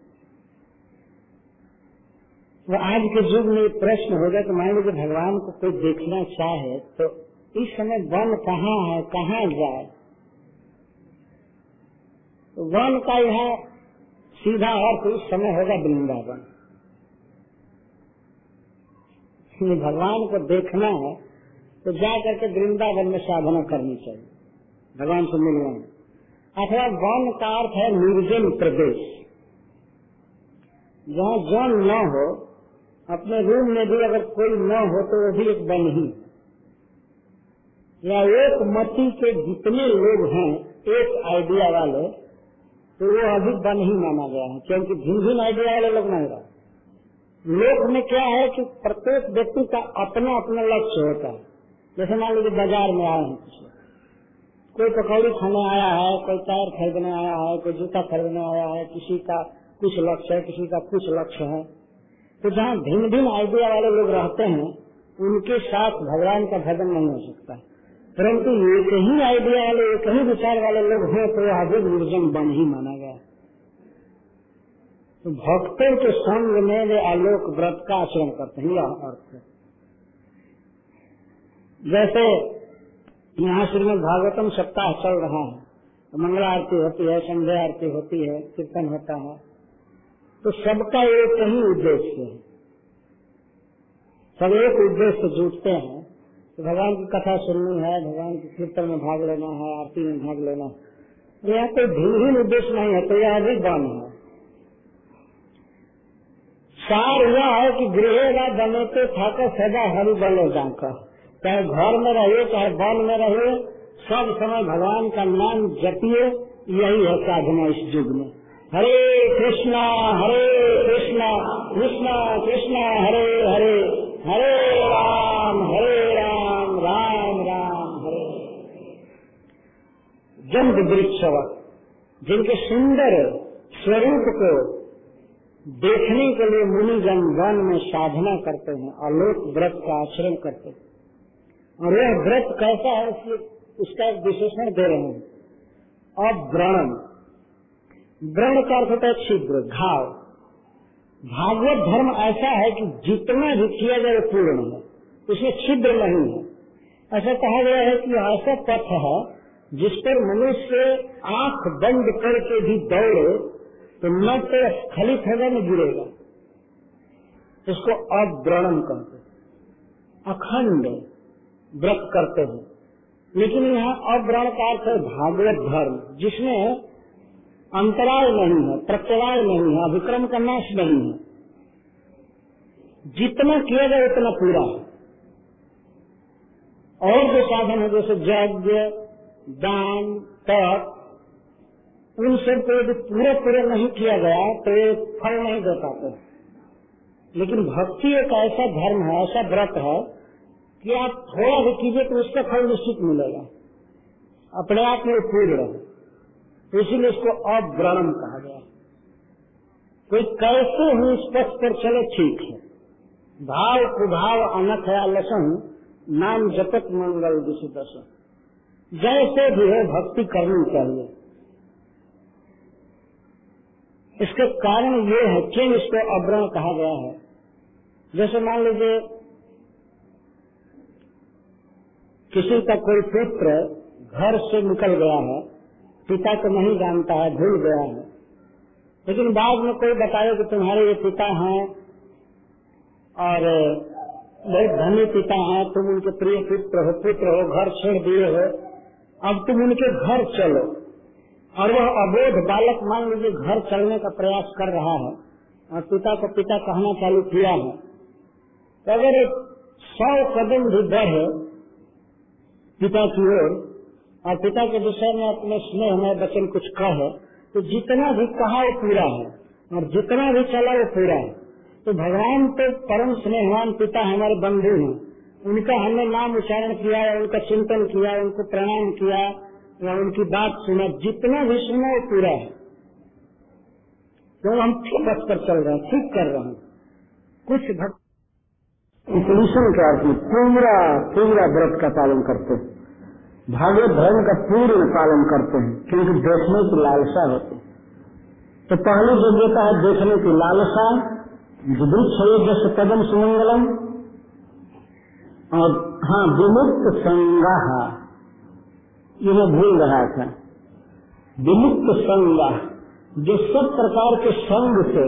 वो आज के युग में प्रश्न होगा कि मान लीजिए भगवान को कोई देखना चाहे तो इस समय वन कहाँ है, कहाँ जाए? वन का यह सीधा अर्थ इस समय होगा वृंदावन। भगवान को देखना है तो जा करके वृंदावन में साधना करनी चाहिए, भगवान से मिलना है। अथवा वन का अर्थ है निर्जन प्रदेश, जहाँ जन न हो। अपने रूम में भी अगर कोई न हो तो वो भी एक वन ही, या एक मति के जितने लोग हैं, एक आइडिया वाले, तो वो अभी वन ही माना गया है। क्योंकि भिन्न भिन्न आइडिया वाले लोग नहीं रहे। लोक में क्या है कि प्रत्येक व्यक्ति का अपना अपना लक्ष्य होता है। जैसे मान लीजिए बाजार में आए हैं, कोई पकौड़ी खाने आया है, कोई टायर खरीदने आया है, कोई जूता खरीदने आया है, किसी का कुछ लक्ष्य है, किसी का कुछ लक्ष्य है। तो जहाँ भिन्न भिन्न आइडिया वाले लोग रहते हैं उनके साथ भगवान का भजन नहीं हो सकता। परंतु एक ही आइडिया वाले, एक ही विचार वाले लोग हैं तो यह भी निर्जन वन ही माना गया। तो भक्तों के संग में वे आलोक व्रत का आचरण करते हैं, यह अर्थ है। जैसे यहाँ श्रीमद् भागवतम सप्ताह चल रहा है, तो मंगला आरती होती है, संध्या आरती होती है, कीर्तन होता है, तो सबका एक ही उद्देश्य है। सब एक उद्देश्य से जुटते हैं तो भगवान की कथा सुननी है, भगवान के कीर्तन में भाग लेना है, आरती में भाग लेना है। यहाँ कोई भिन्न उद्देश्य नहीं है, तो यह भी वन है। सार यह है कि गृहेगा बनेते थाकर सदा हरि बने जाकर, चाहे घर में रहिए चाहे वन में रहिए, सब समय भगवान का नाम जपिए। यही है साधना इस युग में। हरे कृष्णा कृष्णा कृष्णा हरे हरे, हरे राम राम राम हरे। जंत वृक्षव, जिनके सुंदर स्वरूप को देखने के लिए मुनि जन वन में साधना करते हैं, आलोक व्रत का आचरण करते हैं। और यह व्रत कैसा है उसका एक विशेषण दे रहे हैं। अव्रणम, व्रण का अर्थ होता है छिद्र, घाव। भागवत धर्म ऐसा है कि जितना भी किया जाए पूर्ण है, उसमें छिद्र नहीं है। ऐसा कहा गया है कि ऐसा पथ है जिस पर मनुष्य आंख बंद करके भी दौड़े तो न तो स्खलित होगा न गिरेगा। इसको अव्रणम कहते हैं। अखंड व्रत करते हैं, लेकिन यहाँ अव्रण का अर्थ है भागवत धर्म, जिसमें अंतराय नहीं है, प्रत्यवाय नहीं है, विक्रम का नाश नहीं है। जितना किया जाए उतना पूरा है। और जो साधन है जैसे यज्ञ, दान, तप, उन सब को यदि पूरा नहीं किया गया तो ये फल नहीं दे पाते। लेकिन भक्ति एक ऐसा धर्म है, ऐसा व्रत है कि आप थोड़ा भी कीजिए तो उसका फल निश्चित मिलेगा, अपने आप में पूर्ण है। तो इसीलिए इसको अव्रणम कहा गया। कोई कैसे ही इस पथ पर चले ठीक है, भाव कुभाव अनख है लसन, नाम जपत मंगल दिशा, जैसे भी है भक्ति करनी चाहिए। इसके कारण ये है क्यों इसको अव्रण कहा गया है। जैसे मान लीजिए किसी का कोई पुत्र घर से निकल गया है, पिता को नहीं जानता है, भूल गया है, लेकिन बाद में कोई बताए कि तुम्हारे ये पिता हैं और बहुत धनी पिता हैं, तुम उनके प्रिय पुत्र हो, घर छोड़ दिए हो, अब तुम उनके घर चलो। और वह अबोध बालक मान लीजिए घर चलने का प्रयास कर रहा है और पिता को पिता कहना चालू किया है, तो अगर 100 कदम भी बढ़े पिता की ओर और पिता के विषय में अपने स्नेह में वचन कुछ कहे, तो जितना भी कहा वो पूरा है और जितना भी चला वो पूरा है। तो भगवान तो परम स्नेहवान पिता हमारे बंधु हैं, उनका हमने नाम उच्चारण किया, उनका चिंतन किया, उनको प्रणाम किया या उनकी बात सुना, जितना भी सुना वो पूरा है। तो हम ठीक पथ पर चल रहे हैं, ठीक कर रहे हैं। कुछ भक्त कंक्लूशन के अर्थ में पूरा व्रत का पालन करते हैं, भागवत धर्म का पूर्ण पालन करते हैं, क्योंकि देखने की लालसा होती है। तो पहली योग्यता है देखने की लालसा, वृक्ष जैसे पदम सुमंगलम, और हाँ विमुक्त संगा, ये मैं भूल रहा था, विमुक्त संगा जो सब प्रकार के संग से,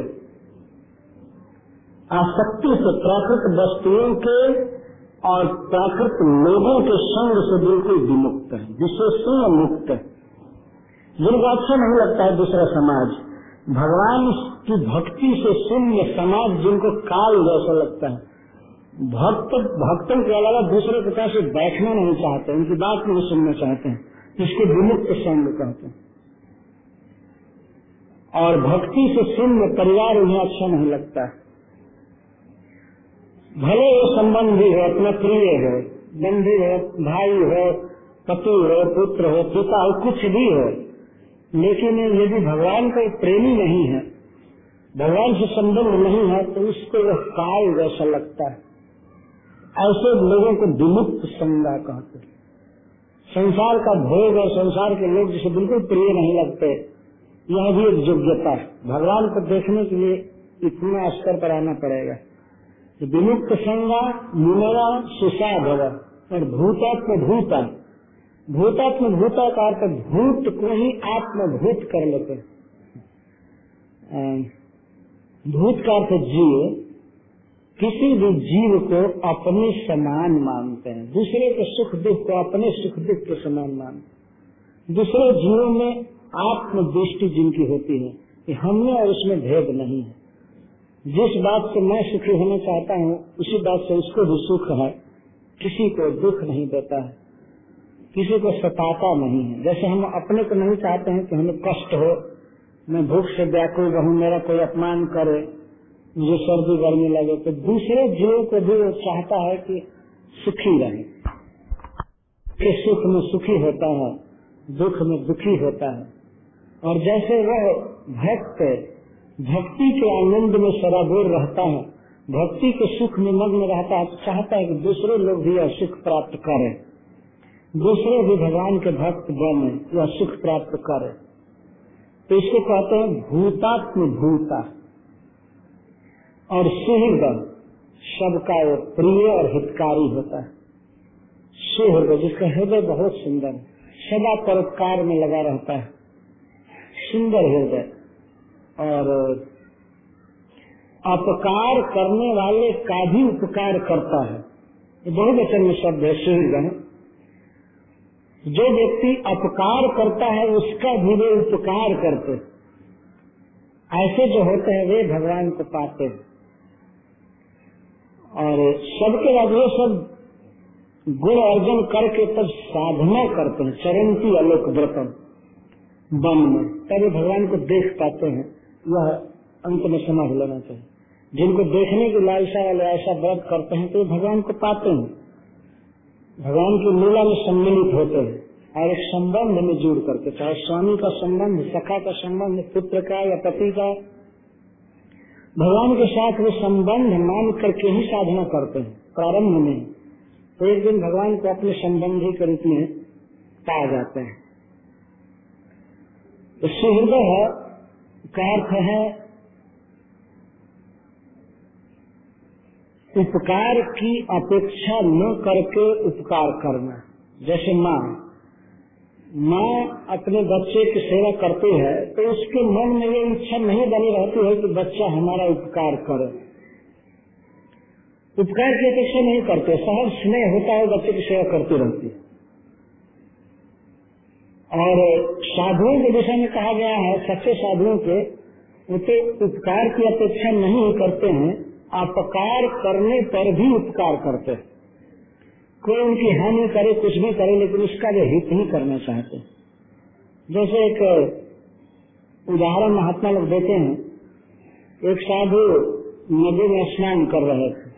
आसक्ति से, प्राकृत वस्तुओं के और प्राकृत लोगों के संग से बिल्कुल विमुक्त है, विशेषण मुक्त है, जिनको अच्छा नहीं लगता है दूसरा समाज, भगवान की भक्ति से शून्य समाज जिनको काल जैसा लगता है, भक्तों के अलावा दूसरे के पास बैठना नहीं चाहते, उनकी बात नहीं सुनना चाहते हैं, इसको विमुक्त संग कहते हैं। और भक्ति से शून्य परिवार उन्हें अच्छा नहीं लगता है, भले वो संबंधी हो, अपना प्रिय हो, बंधु हो, भाई हो, पति हो, पुत्र हो, पिता हो, कुछ भी हो, लेकिन यदि भगवान का प्रेमी नहीं है, भगवान से संबंध नहीं है, तो उसको वह काल जैसा लगता है। ऐसे लोगों को विमुक्त संगा कहते हैं। संसार का भोग और संसार के लोग जिसे बिल्कुल प्रिय नहीं लगते, यह भी एक योग्यता है। भगवान को देखने के लिए इतना स्तर पर आना पड़ेगा। विमुक्त संगा मुनरा सुषा भव, और भूतात्म भूता, भूतात्म भूता का अर्थ भूत को ही आत्मभूत कर लेते हैं। भूत का अर्थ जीव, किसी भी जीव को अपने समान मानते हैं, दूसरे के सुख दुख को अपने सुख दुख के समान मानते। दूसरे जीवों में आत्मदृष्टि जिनकी होती है कि हमें और उसमें भेद नहीं है, जिस बात से मैं सुखी होना चाहता हूँ उसी बात से उसको भी सुख है, किसी को दुख नहीं देता है, किसी को सताता नहीं है। जैसे हम अपने को नहीं चाहते हैं कि हमें कष्ट हो, मैं भूख से व्याकुल रहूं, मेरा कोई अपमान करे, मुझे सर्दी गर्मी लगे, तो दूसरे जीवों को भी वो चाहता है कि सुखी रहे, कि सुख में सुखी होता है, दुख में दुखी होता है। और जैसे वह भक्त भक्ति के आनंद में सराबोर रहता है, भक्ति के सुख में मग्न रहता है, चाहता है कि दूसरे लोग भी यह सुख प्राप्त करें, दूसरे भी भगवान के भक्त बने, यह सुख प्राप्त करें। तो इसको कहते हैं भूतात्म भूता। और सुहृद सबका वो प्रिय और हितकारी होता है। सुहृद जिसका हृदय बहुत सुंदर, सदा परोपकार में लगा रहता है, सुंदर हृदय। और अपकार करने वाले का भी उपकार करता है, ये बहुवचन में शब्द है सुहृद। जो व्यक्ति अपकार करता है उसका भी वे उपकार करते, ऐसे जो होते हैं वे भगवान को पाते हैं। और सबके बाद वो सब गुण अर्जन करके तब साधना करते हैं, चरंती आलोक व्रतम वन में, तब भगवान को देख पाते हैं। यह अंत में समझ लेना चाहिए। जिनको देखने की लालसा वाले ऐसा व्रत करते हैं तो भगवान को पाते हैं, भगवान की लीला में सम्मिलित होते हैं और एक संबंध में जुड़ करके, चाहे स्वामी का संबंध, सखा का संबंध, पुत्र का या पति का, भगवान के साथ वो संबंध मान करके ही साधना करते हैं प्रारंभ में। तो एक दिन भगवान को अपने संबंधी के रूप में पा जाते हैं। तो सुहृदय का अर्थ है उपकार की अपेक्षा न करके उपकार करना। जैसे माँ अपने बच्चे की सेवा करती है तो उसके मन में ये इच्छा नहीं बनी रहती है कि बच्चा हमारा उपकार करे, उपकार की अपेक्षा नहीं करते, सहज स्नेह होता है, बच्चे की सेवा करती रहती है। और साधुओं के विषय में कहा गया है, सच्चे साधुओं के उनके उपकार की अपेक्षा नहीं करते हैं, अपकार करने पर भी उपकार करते हैं। कोई उनकी हानि करे, कुछ भी करे, लेकिन उसका जो हित ही करना चाहते। जैसे एक उदाहरण महात्मा लोग देते हैं, एक साधु नदी में स्नान कर रहे थे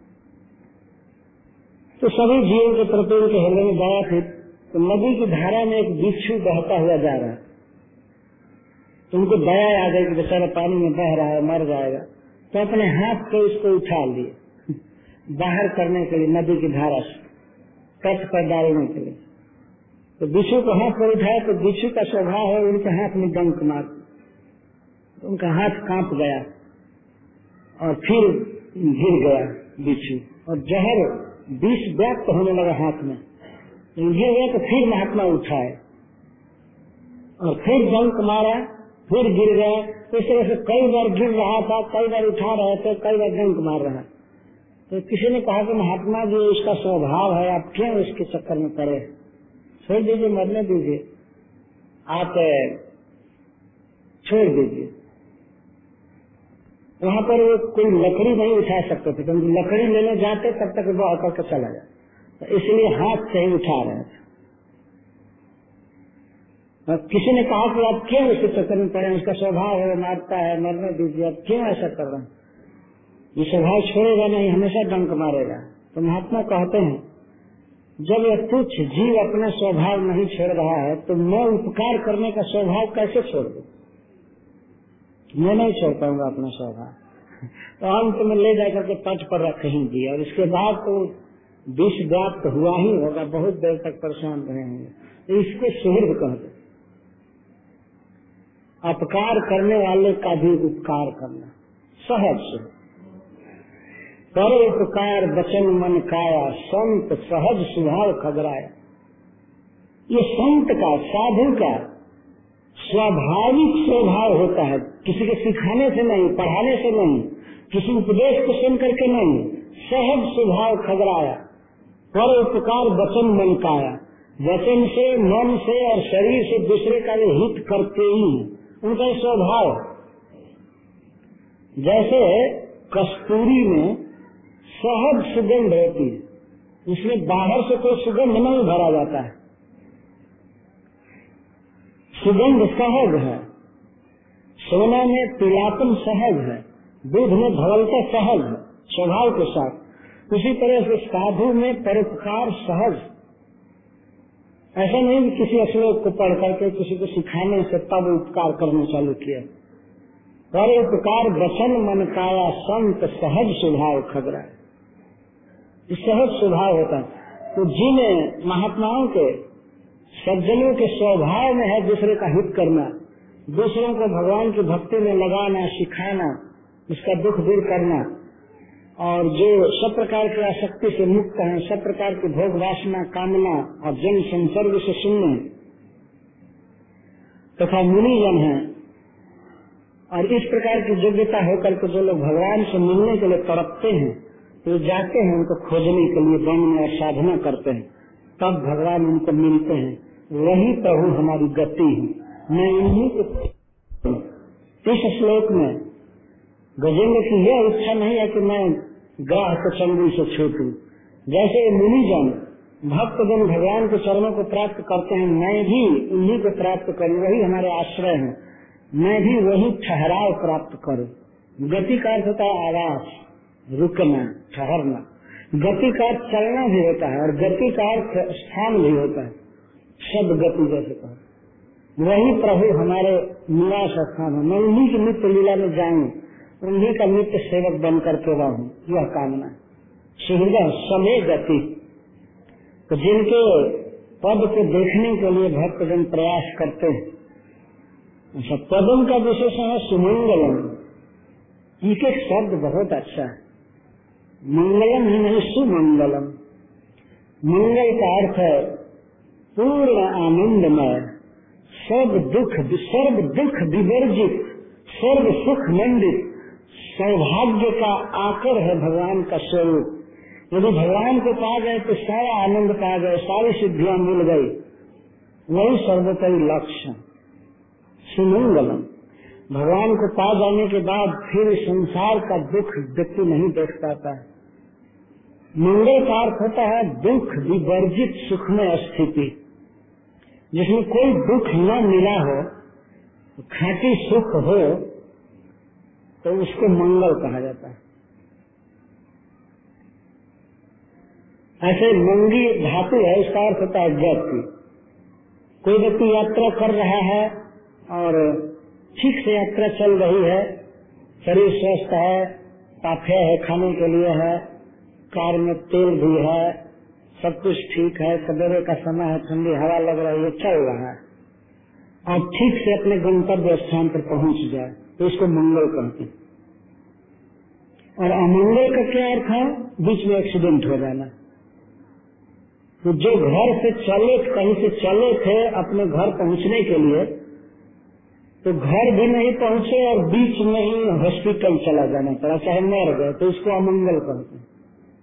तो सभी जीवों के प्रति उनके हृदय में दया थी। तो नदी की धारा में एक बिच्छू बहता हुआ जा रहा है, तो उनको दया आ गई कि बेचारा पानी में बह रहा है, मर जाएगा। तो अपने हाथ से उसको उठा लिए बाहर करने के लिए, नदी की धारा से तट पर डालने के लिए। तो बिच्छू को हाथ पर उठाया तो बिच्छू का स्वभाव है उनके हाथ में डंक मार, तो उनका हाथ कांप गया और फिर गिर गया बिच्छू, और जहर विष व्याप्त होने लगा हाथ में। गिर गया तो फिर महात्मा उठाए और फिर डंक मारा, फिर गिर गया। तो इस तरह से कई बार गिर रहा था, कई बार उठा रहे थे, कई बार डंक मार रहा। तो किसी ने कहा कि महात्मा जी इसका स्वभाव है, आप क्यों इसके चक्कर में पड़े, छोड़ दीजिए, मरने दीजिए, आप छोड़ दीजिए। वहाँ पर वो कोई लकड़ी नहीं उठा सकते थे, क्योंकि लकड़ी लेने जाते तब तक वो आकर के चला जाए, तो इसलिए हाथ से ही उठा रहे थे। किसी ने कहा कि आप क्यों इसके चक्कर में पड़े, उसका स्वभाव है, मारता है, मरने दीजिए, आप क्यों ऐसा कर रहे हैं, ये स्वभाव छोड़ेगा नहीं, हमेशा डंक मारेगा। तो महात्मा कहते हैं, जब यह तुच्छ जीव अपना स्वभाव नहीं छोड़ रहा है तो मैं उपकार करने का स्वभाव कैसे छोड़ दूं, मैं नहीं छोड़ पाऊंगा अपना स्वभाव। तो अंत में ले जाकर के तट पर रख ही दिया, और इसके बाद तो विष व्याप्त हुआ ही होगा, बहुत देर तक परेशान रहेंगे। तो इसको सुहृद कहते, अपकार करने वाले का भी उपकार करना, सहज से। पर उपकार वचन मन काया, संत सहज स्वभाव खगराया। ये संत का, साधु का स्वाभाविक स्वभाव होता है, किसी के सिखाने से नहीं, पढ़ाने से नहीं, किसी उपदेश को सुन करके नहीं, सहज स्वभाव खगराया। पर उपकार वचन मन काया, वचन से, मन से और शरीर से दूसरे का भी हित करते ही उनका स्वभाव। जैसे कस्तूरी में सहज सुगंध होती है, इसमें बाहर से कोई सुगंध नहीं भरा जाता है, सुगंध सहज है। सोना में पीलापन सहज है, दूध में धवलता सहज है स्वभाव के साथ। उसी तरह से साधु में परोपकार सहज। ऐसा नहीं कि किसी श्लोक को पढ़ करके किसी को सिखाने से तब उपकार करना चालू किया, पर उपकार वचन मन काया संत सहज स्वभाव खबरा। सहज स्वभाव होता है। तो जिन महात्माओं के सज्जनों के स्वभाव में है दूसरे का हित करना, दूसरों को भगवान की भक्ति में लगाना, सिखाना, उसका दुख दूर करना, और जो सब प्रकार की आसक्ति से मुक्त है, सब प्रकार की भोग वासना कामना और जन संसर्ग से शून्य है, तथा मुनिजन है, और इस प्रकार की योग्यता होकर के जो लोग भगवान से मिलने के लिए तड़पते हैं, तो जाते हैं उनको खोजने के लिए वन में और साधना करते हैं, तब भगवान उनको मिलते हैं। वही प्रभु हमारी गति है। मैं इन्हीं को इस श्लोक में गजेंद्र की यह इच्छा नहीं है कि मैं ग्राह को चंडी से छूटूं। जैसे मुनिजन भक्तजन भगवान के चरणों को प्राप्त करते हैं, मैं भी उन्हीं को प्राप्त करूं, वही हमारे आश्रय हैं, मैं भी वही ठहराव प्राप्त करूं। गति का अर्थ होता है आवास, रुकना, ठहरना। गति का अर्थ चलना भी होता है, और गति का अर्थ स्थान भी होता है, शब्द गति जैसे कहा। वही प्रभु हमारे निवास स्थान है। मैं उन्हीं की नित्य लीला में जाऊं, उन्हीं का नित्य सेवक बनकर के रहूं, यह कामना है। सुहृदय समय गति, तो जिनके पद को देखने के लिए भक्तजन प्रयास करते हैं, पदम का विशेषण है सुमंगलम। एक एक शब्द बहुत अच्छा है, मंगलम ही नहीं सुमंगलम। मंगल का अर्थ है पूर्ण आनंदमय, सर्व दुख विवर्जित, सर्व सुख मंडित, सौभाग्य का आकर है भगवान का स्वरूप। यदि भगवान को पा गए तो सारा आनंद पा गए, सारी सिद्धियां मिल गई, वही सर्वोपरि लक्ष्य। सुमंगलम, भगवान को पा जाने के बाद फिर संसार का दुख व्यक्ति नहीं देख पाता है। मंगल का अर्थ होता है दुख विवर्जित सुखमय स्थिति, जिसमें कोई दुख न मिला हो, खाटी सुख हो, तो उसको मंगल कहा जाता है। ऐसे मंगी धातु है, इसका अर्थ होता है गति। कोई व्यक्ति यात्रा कर रहा है और ठीक से यात्रा चल रही है, शरीर स्वस्थ है, पाथेय है, खाने के लिए है, कार में तेल भी है, सब कुछ ठीक है, सवेरे का समय है, ठंडी हवा लग रही है, चल रहा है, और ठीक से अपने गंतव्य स्थान पर पहुंच जाए, तो इसको मंगल कहते हैं। और अमंगल का क्या अर्थ है? बीच में एक्सीडेंट हो जाना। तो जो घर से चले, कहीं से चले थे अपने घर पहुंचने के लिए, तो घर भी नहीं पहुंचे और बीच में ही हॉस्पिटल चला जाना पड़ा, चाहे मर गए, तो इसको अमंगल कहते हैं।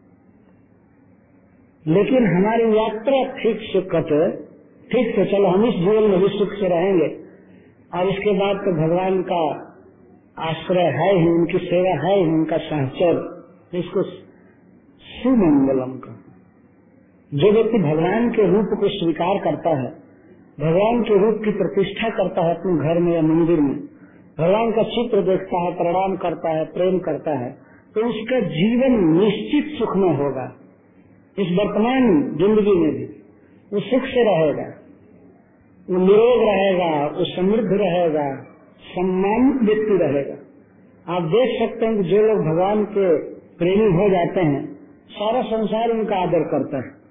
लेकिन हमारी यात्रा ठीक से कटे, ठीक से चलो, हम इस जीवन में भी सुख से रहेंगे, और इसके बाद तो भगवान का आश्रय है ही, उनकी सेवा है ही, उनका सहचर, इसको सुमंगलम का। जो व्यक्ति भगवान के रूप को स्वीकार करता है, भगवान के रूप की प्रतिष्ठा करता है अपने घर में या मंदिर में, भगवान का चित्र देखता है, प्रणाम करता है, प्रेम करता है, तो उसका जीवन निश्चित सुखमय होगा। इस वर्तमान जिंदगी में भी वो सुख से रहेगा, वो निरोग रहेगा, वो समृद्ध रहेगा, सम्मानित व्यक्ति रहेगा। आप देख सकते हैं कि जो लोग भगवान के प्रेमी हो जाते हैं, सारा संसार उनका आदर करता है,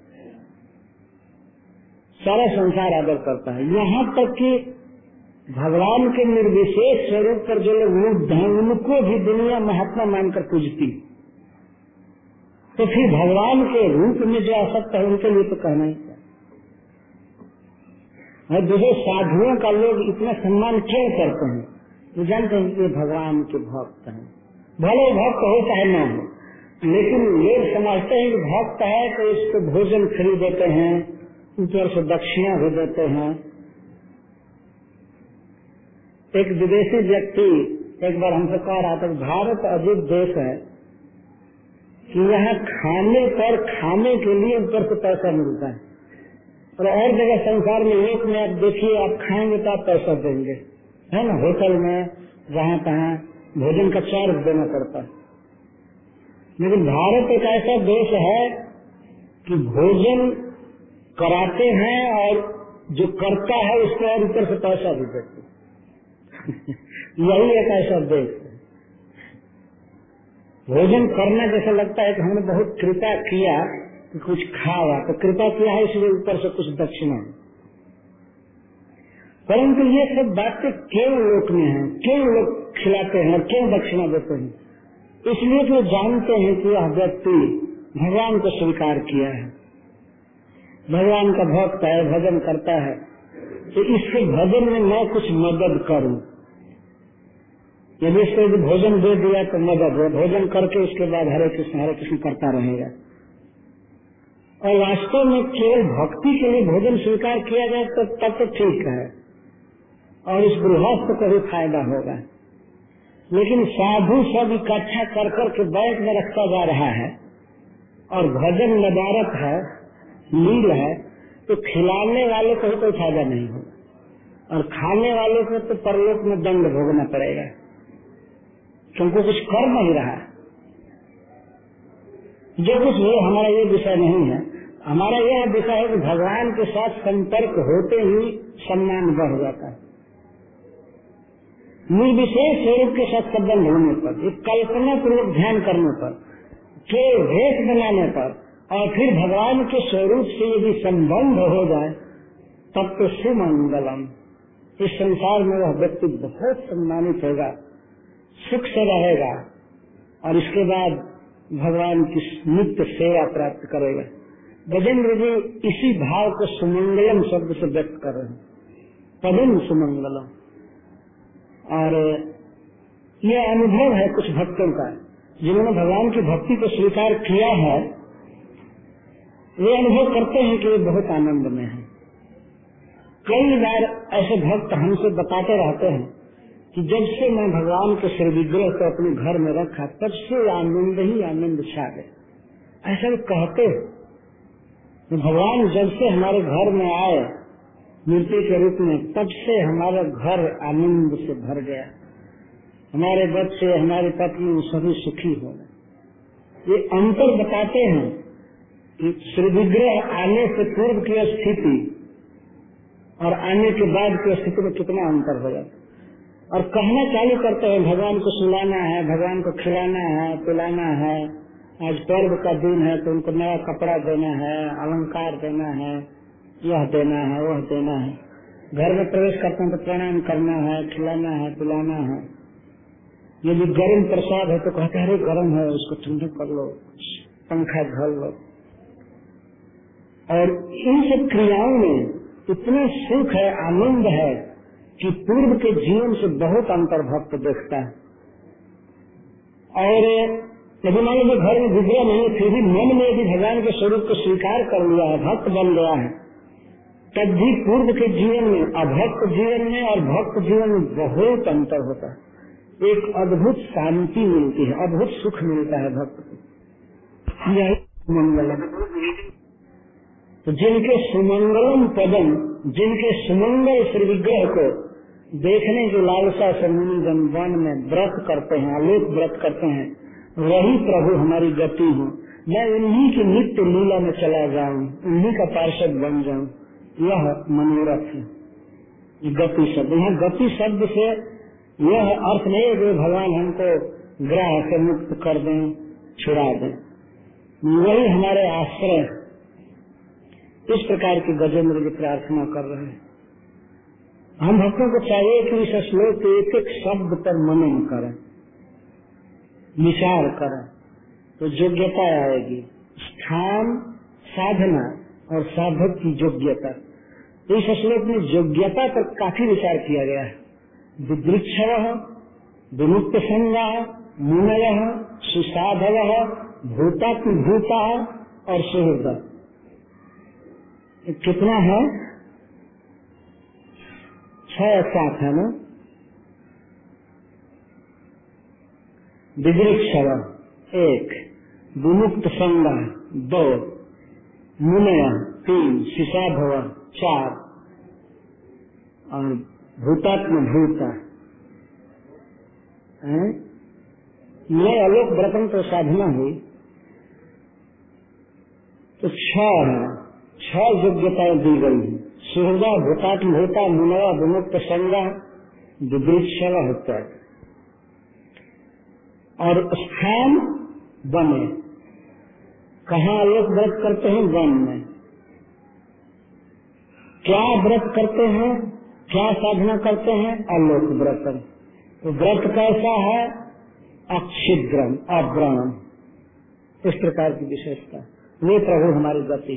सारा संसार आदर करता है। यहाँ तक कि भगवान के निर्विशेष स्वरूप पर जो लोग मुग्ध हैं, उनको भी दुनिया महात्मा मानकर पूजती। तो फिर भगवान के रूप में जो आसक्त है, उनके लिए तो कहना ही है। दूसरे साधुओं का लोग इतना सम्मान क्यों करते हैं? वो जानते हैं कि भगवान के भक्त हैं, भले भक्त हो चाहे न हो, लेकिन लोग समझते हैं कि भक्त है तो इसको भोजन फ्री देते हैं, ऊपर से दक्षिणा भी देते हैं। एक विदेशी व्यक्ति एक बार हमसे कह रहा था, भारत अजीब देश है कि यहाँ खाने पर खाने के लिए ऊपर से पैसा मिलता है, और जगह संसार में एक में आप देखिए, आप खाएंगे तो आप पैसा देंगे, है ना, होटल में जहाँ तहाँ भोजन का चार्ज देना पड़ता है। लेकिन भारत एक ऐसा देश है कि भोजन कराते हैं और जो करता है उसको और ऊपर से पैसा भी देते हैं। यही एक ऐसा देश है। भोजन करना जैसा लगता है कि हमने बहुत कृपा किया कि कुछ खाया, तो कृपा किया है इसलिए ऊपर से कुछ दक्षिणा, परंतु ये सब बातें केवल लोक में है। क्यों लोग खिलाते हैं और क्यों दक्षिणा देते हैं? इसलिए कि जानते हैं कि यह व्यक्ति भगवान को स्वीकार किया है, भगवान का भक्त है, भजन करता है, तो इसके भजन में मैं कुछ मदद करूं। यदि इसको भोजन दे दिया तो मदद है, भोजन करके उसके बाद हरे कृष्ण करता रहेगा। और वास्तव में केवल भक्ति के लिए भोजन स्वीकार किया जाए तो तब तो ठीक है और इस गृहस्थ को भी फायदा होगा। लेकिन साधु सब इकट्ठा कर के बैठ में रखता जा रहा है और भजन नदारत है, लील है, तो खिलाने वाले को कोई फायदा नहीं होगा और खाने वाले को तो परलोक में दंड भोगना पड़ेगा, क्योंकि कुछ कर नहीं रहा। जो कुछ ये हमारा ये विषय नहीं है, हमारा यह विषय है कि भगवान के साथ संपर्क होते ही सम्मान बढ़ जाता है। निर्विशेष स्वरूप के साथ संबंध होने पर, एक कल्पना पूर्वक ध्यान करने पर, के भेष बनाने पर और फिर भगवान के स्वरूप से यदि संबंध हो जाए तब तो सुमंगलम। इस संसार में वह व्यक्ति बहुत सम्मानित होगा, सुख से रहेगा और इसके बाद भगवान की नित्य सेवा प्राप्त करेगा। गजेंद्र जी इसी भाव को सुमंगलम शब्द से व्यक्त कर रहे हैं, पदम सुमंगलम। और यह अनुभव है कुछ भक्तों का, जिन्होंने भगवान की भक्ति को स्वीकार किया है, वे अनुभव करते हैं कि वे बहुत आनंद में हैं। कई बार ऐसे भक्त हमसे बताते रहते हैं कि जब से मैं भगवान के श्री विग्रह को अपने घर में रखा तब से आनंद ही आनंद छा गए। ऐसा कहते हैं कि भगवान जब से हमारे घर में आए मूर्ति के रूप में, तब से हमारा घर आनंद से भर गया, हमारे बच्चे, हमारी पत्नी सभी सुखी हो गए। ये अंतर बताते हैं कि श्री विग्रह आने से पूर्व की स्थिति और आने के बाद की स्थिति में कितना अंतर हो जाता। और कहना चालू करते हैं भगवान को सुलाना है, भगवान को खिलाना है, पिलाना है, आज पर्व का दिन है तो उनको नया कपड़ा देना है, अलंकार देना है, यह देना है, वह देना है। घर में प्रवेश करते हैं तो प्रणाम करना है, खिलाना है, पिलाना है। यदि गर्म प्रसाद है तो कहते हैं अरे गर्म है, उसको ठंडा कर लो, पंखा झल लो। और इन सब क्रियाओं में इतना सुख है, आनंद है कि पूर्व के जीवन से बहुत अंतर भक्त देखता है। और यदि मान लीजिए घर में विग्रह नहीं है, फिर भी मन में यदि भगवान के स्वरूप को स्वीकार कर लिया है, भक्त बन गया है, तब भी पूर्व के जीवन में, अभक्त जीवन में और भक्त जीवन में बहुत अंतर होता है। एक अद्भुत शांति मिलती है, अद्भुत सुख मिलता है भक्त को। यही सुमंगलम। तो जिनके सुमंगलम पदम, जिनके सुमंगल श्री विग्रह को देखने की लालसा से मुनिजन वन में व्रत करते हैं, अलोक व्रत करते हैं, वही प्रभु हमारी गति हो। मैं उन्हीं की नित्य लीला में चला जाऊं, उन्हीं का पार्षद बन जाऊं, यह मनोरथ है। गति शब्द, यहाँ गति शब्द से यह अर्थ नहीं है कि भगवान हमको ग्रह से मुक्त कर दें, छुड़ा दें, वही हमारे आश्रय। इस प्रकार की गजेंद्र की प्रार्थना कर रहे हैं। हम भक्तों को चाहिए कि इस श्लोक के एक एक शब्द पर मनन करें, विचार करें, तो योग्यता आएगी। स्थान, साधना और साधक की योग्यता, इस श्लोक में योग्यता पर काफी विचार किया गया है। विदृक्षव, विमुक्त संगा, मुनय, सुसाधव, भूतात्म भूता और सुहृद। कितना है? 6-7 है ना। विदृक्षव 1, विमुक्त संगा 2, मुनय 3, सुसाधव 4 और भूतात्म भूता। मैं आलोक व्रतन तो साधना हुई तो 6 है, 6 योग्यताएं दी गई है। सुहृदा, भूतात्म भूता, मुनया, विमुक्त संगा दिदृक्षव होता है। और स्थान बने, कहाँ लोग व्रत करते हैं? वन में। क्या व्रत करते हैं, क्या साधना करते हैं? आलोक व्रत। तो व्रत कैसा है? अक्षिद्रम, अव्रणम, इस प्रकार की विशेषता। वे प्रभु हमारी गति।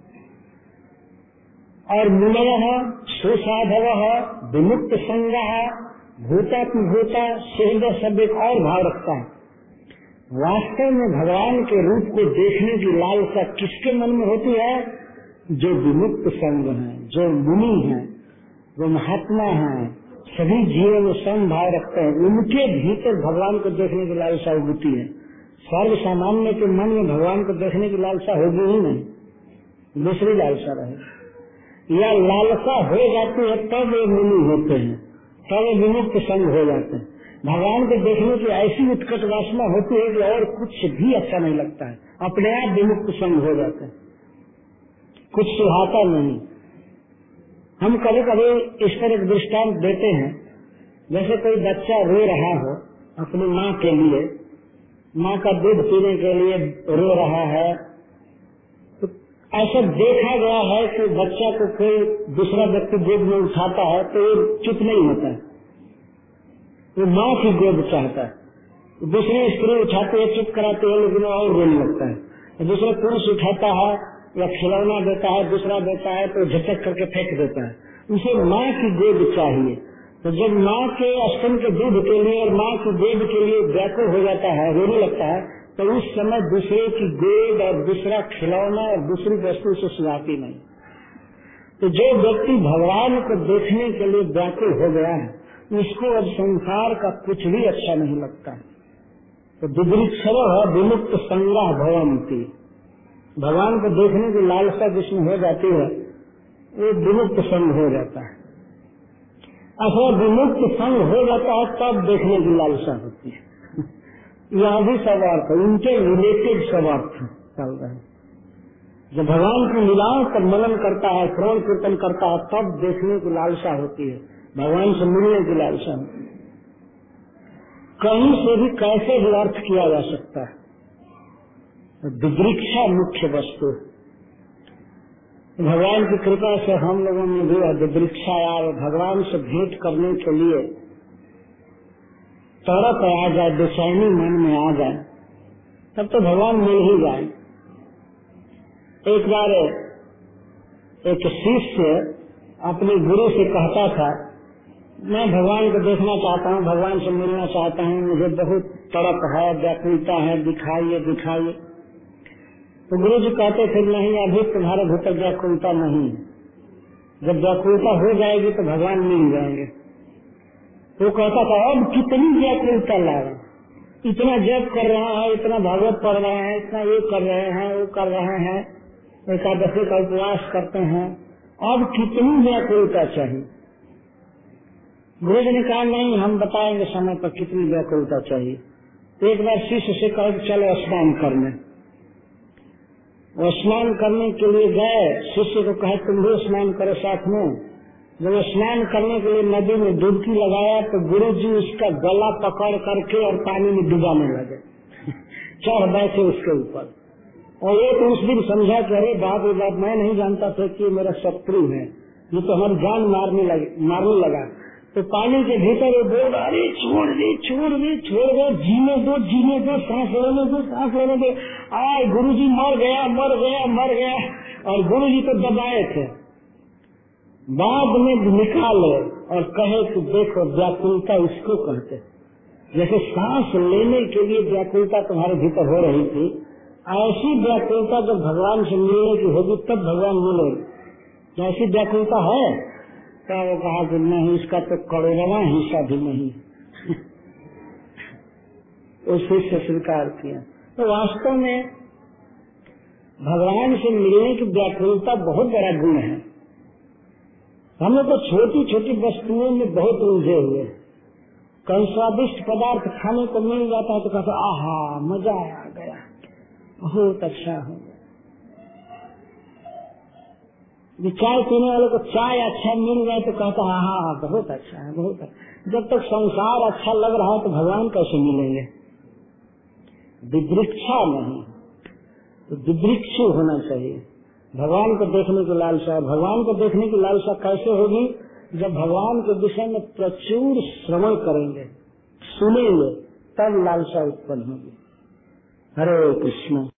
और मुनयः सुसाधवः विमुक्त संगः भूतात्म भूता सहृदय शब्द एक और भाव रखता है। वास्तव में भगवान के रूप को देखने की लालसा किसके मन में होती है? जो विमुक्त संग है, जो मुनि है, जो महात्मा है, सभी जीवों में समभाव रखते हैं, उनके भीतर भगवान को देखने की लालसा होती है। सर्व सामान्य के मन में भगवान को देखने की लालसा होगी ही नहीं, दूसरी लालसा रहेगी। या लालसा हो जाती है तब वे मुनि होते हैं, तब वे विमुक्त संग हो जाते हैं। भगवान को देखने की ऐसी उत्कट वासना होती है कि और कुछ भी अच्छा नहीं लगता है, अपने आप विमुक्त संग हो जाते हैं, कुछ सुहाता नहीं। हम कभी कभी इस पर एक दृष्टांत देते हैं, जैसे कोई बच्चा रो रहा हो अपनी माँ के लिए, माँ का दूध पीने के लिए रो रहा है, तो ऐसा देखा गया है कि बच्चा को कोई दूसरा व्यक्ति गोद में उठाता है तो वो चुप नहीं होता है, वो माँ की गोद चाहता है। दूसरी स्त्री उठाते है, चुप कराते है, लेकिन और रोने लगता है। दूसरा पुरुष उठाता है या खिलौना देता है, दूसरा देता है तो झटक करके फेंक देता है। उसे माँ की गोद चाहिए। तो जब माँ के स्तन के दूध के लिए और माँ की गोद के लिए व्याकुल हो जाता है, रोने लगता है, तो उस समय दूसरे की गोद और दूसरा खिलौना और दूसरी वस्तु से सुहाती नहीं। तो जो व्यक्ति भगवान को देखने के लिए व्याकुल हो गया है, उसको अब संसार का कुछ भी अच्छा नहीं लगता। तो दिदृक्षव विमुक्त संगा भवन्ति, भगवान को देखने की लालसा जिसमें हो जाती है वो विमुक्त संग हो जाता है। अथवा विमुक्त संग हो जाता है तब देखने की लालसा होती है। यह भी सब अर्थ है, उनके रिलेटेड सब अर्थ चल रहे हैं। जब भगवान की लीलाओं पर मनन करता है, श्रवण कीर्तन करता है, तब देखने की लालसा होती है, भगवान से मिलने की लालसा होती है। कहीं से भी कैसे भी अर्थ किया जा सकता है। दिदृक्षा मुख्य वस्तु। भगवान की कृपा से हम लोगों ने भी दिदृक्षा यार भगवान से भेंट करने के लिए तड़प आ जाए, बेचैनी मन में आ जाए, तब तो भगवान मिल ही जाए। एक बार एक शिष्य अपने गुरु से कहता था, मैं भगवान को देखना चाहता हूँ, भगवान से मिलना चाहता हूँ, मुझे बहुत तड़प है, व्याकुलता है, दिखाइए दिखाइए। तो गुरु जी कहते थे, नहीं अभी तुम्हारे भीतर व्याकुलता नहीं, जब व्याकुलता हो जाएगी तो भगवान मिल जाएंगे। वो कहता था, अब कितनी व्याकुलता लाए, इतना जप कर रहा है, इतना भागवत पढ़ रहे हैं, इतना ये कर रहे हैं, वो कर रहे हैं, एकादशी का उपवास करते हैं, अब कितनी व्याकुलता चाहिए। गुरु जी ने कहा, नहीं हम बताएंगे समय पर कितनी व्याकुलता चाहिए। तो एक बार शिष्य से कहा चलो स्नान करने। वो स्नान करने के लिए गए, शिष्य को कहा तुम भी स्नान करो साथ में। जब स्नान करने के लिए नदी में डुबकी लगाया तो गुरु जी उसका गला पकड़ करके और पानी में डुबाने लगे। चढ़ बैठे उसके ऊपर। और एक उस दिन समझा कि अरे बाप रे बाप, मैं नहीं जानता था कि मेरा शत्रु है, ये तो हमारी जान मारने लगा। तो पानी के भीतर वो बोल, अरे छोड़ दे छोड़ दे छोड़ दे, जीने दो जीने दो, सांस लेने दो सांस लेने दो। आए गुरुजी मर गया मर गया मर गया। और गुरुजी तो दबाए थे, बाद में निकाले और कहे कि देखो व्याकुलता इसको कहते, जैसे सांस लेने के लिए व्याकुलता तुम्हारे भीतर हो रही थी, ऐसी व्याकुलता जब भगवान से मिलने की होगी तब भगवान मिलेगी। ऐसी व्याकुलता है क्या? वो कहा कि नहीं, इसका तो करोड़वां हिस्सा भी नहीं। उसी से स्वीकार किया। तो वास्तव में भगवान से मिलने की व्याकुलता बहुत बड़ा गुण है। हम लोग तो छोटी छोटी वस्तुओं में बहुत उलझे हुए। कहीं स्वादिष्ट पदार्थ खाने को मिल जाता है तो कहते आहा मजा आ गया, बहुत अच्छा हो गया। चाय पीने वाले को चाय अच्छा मिल जाए तो कहता है हाँ हाँ बहुत अच्छा है, बहुत अच्छा। जब तक संसार अच्छा लग रहा है तो भगवान कैसे मिलेंगे? विवृक्षा नहीं तो विवृक्षु होना चाहिए। भगवान को देखने की लालसा। भगवान को देखने की लालसा कैसे होगी? जब भगवान के विषय में प्रचुर श्रवण करेंगे, सुनेंगे, तब लालसा उत्पन्न होगी। हरे कृष्ण।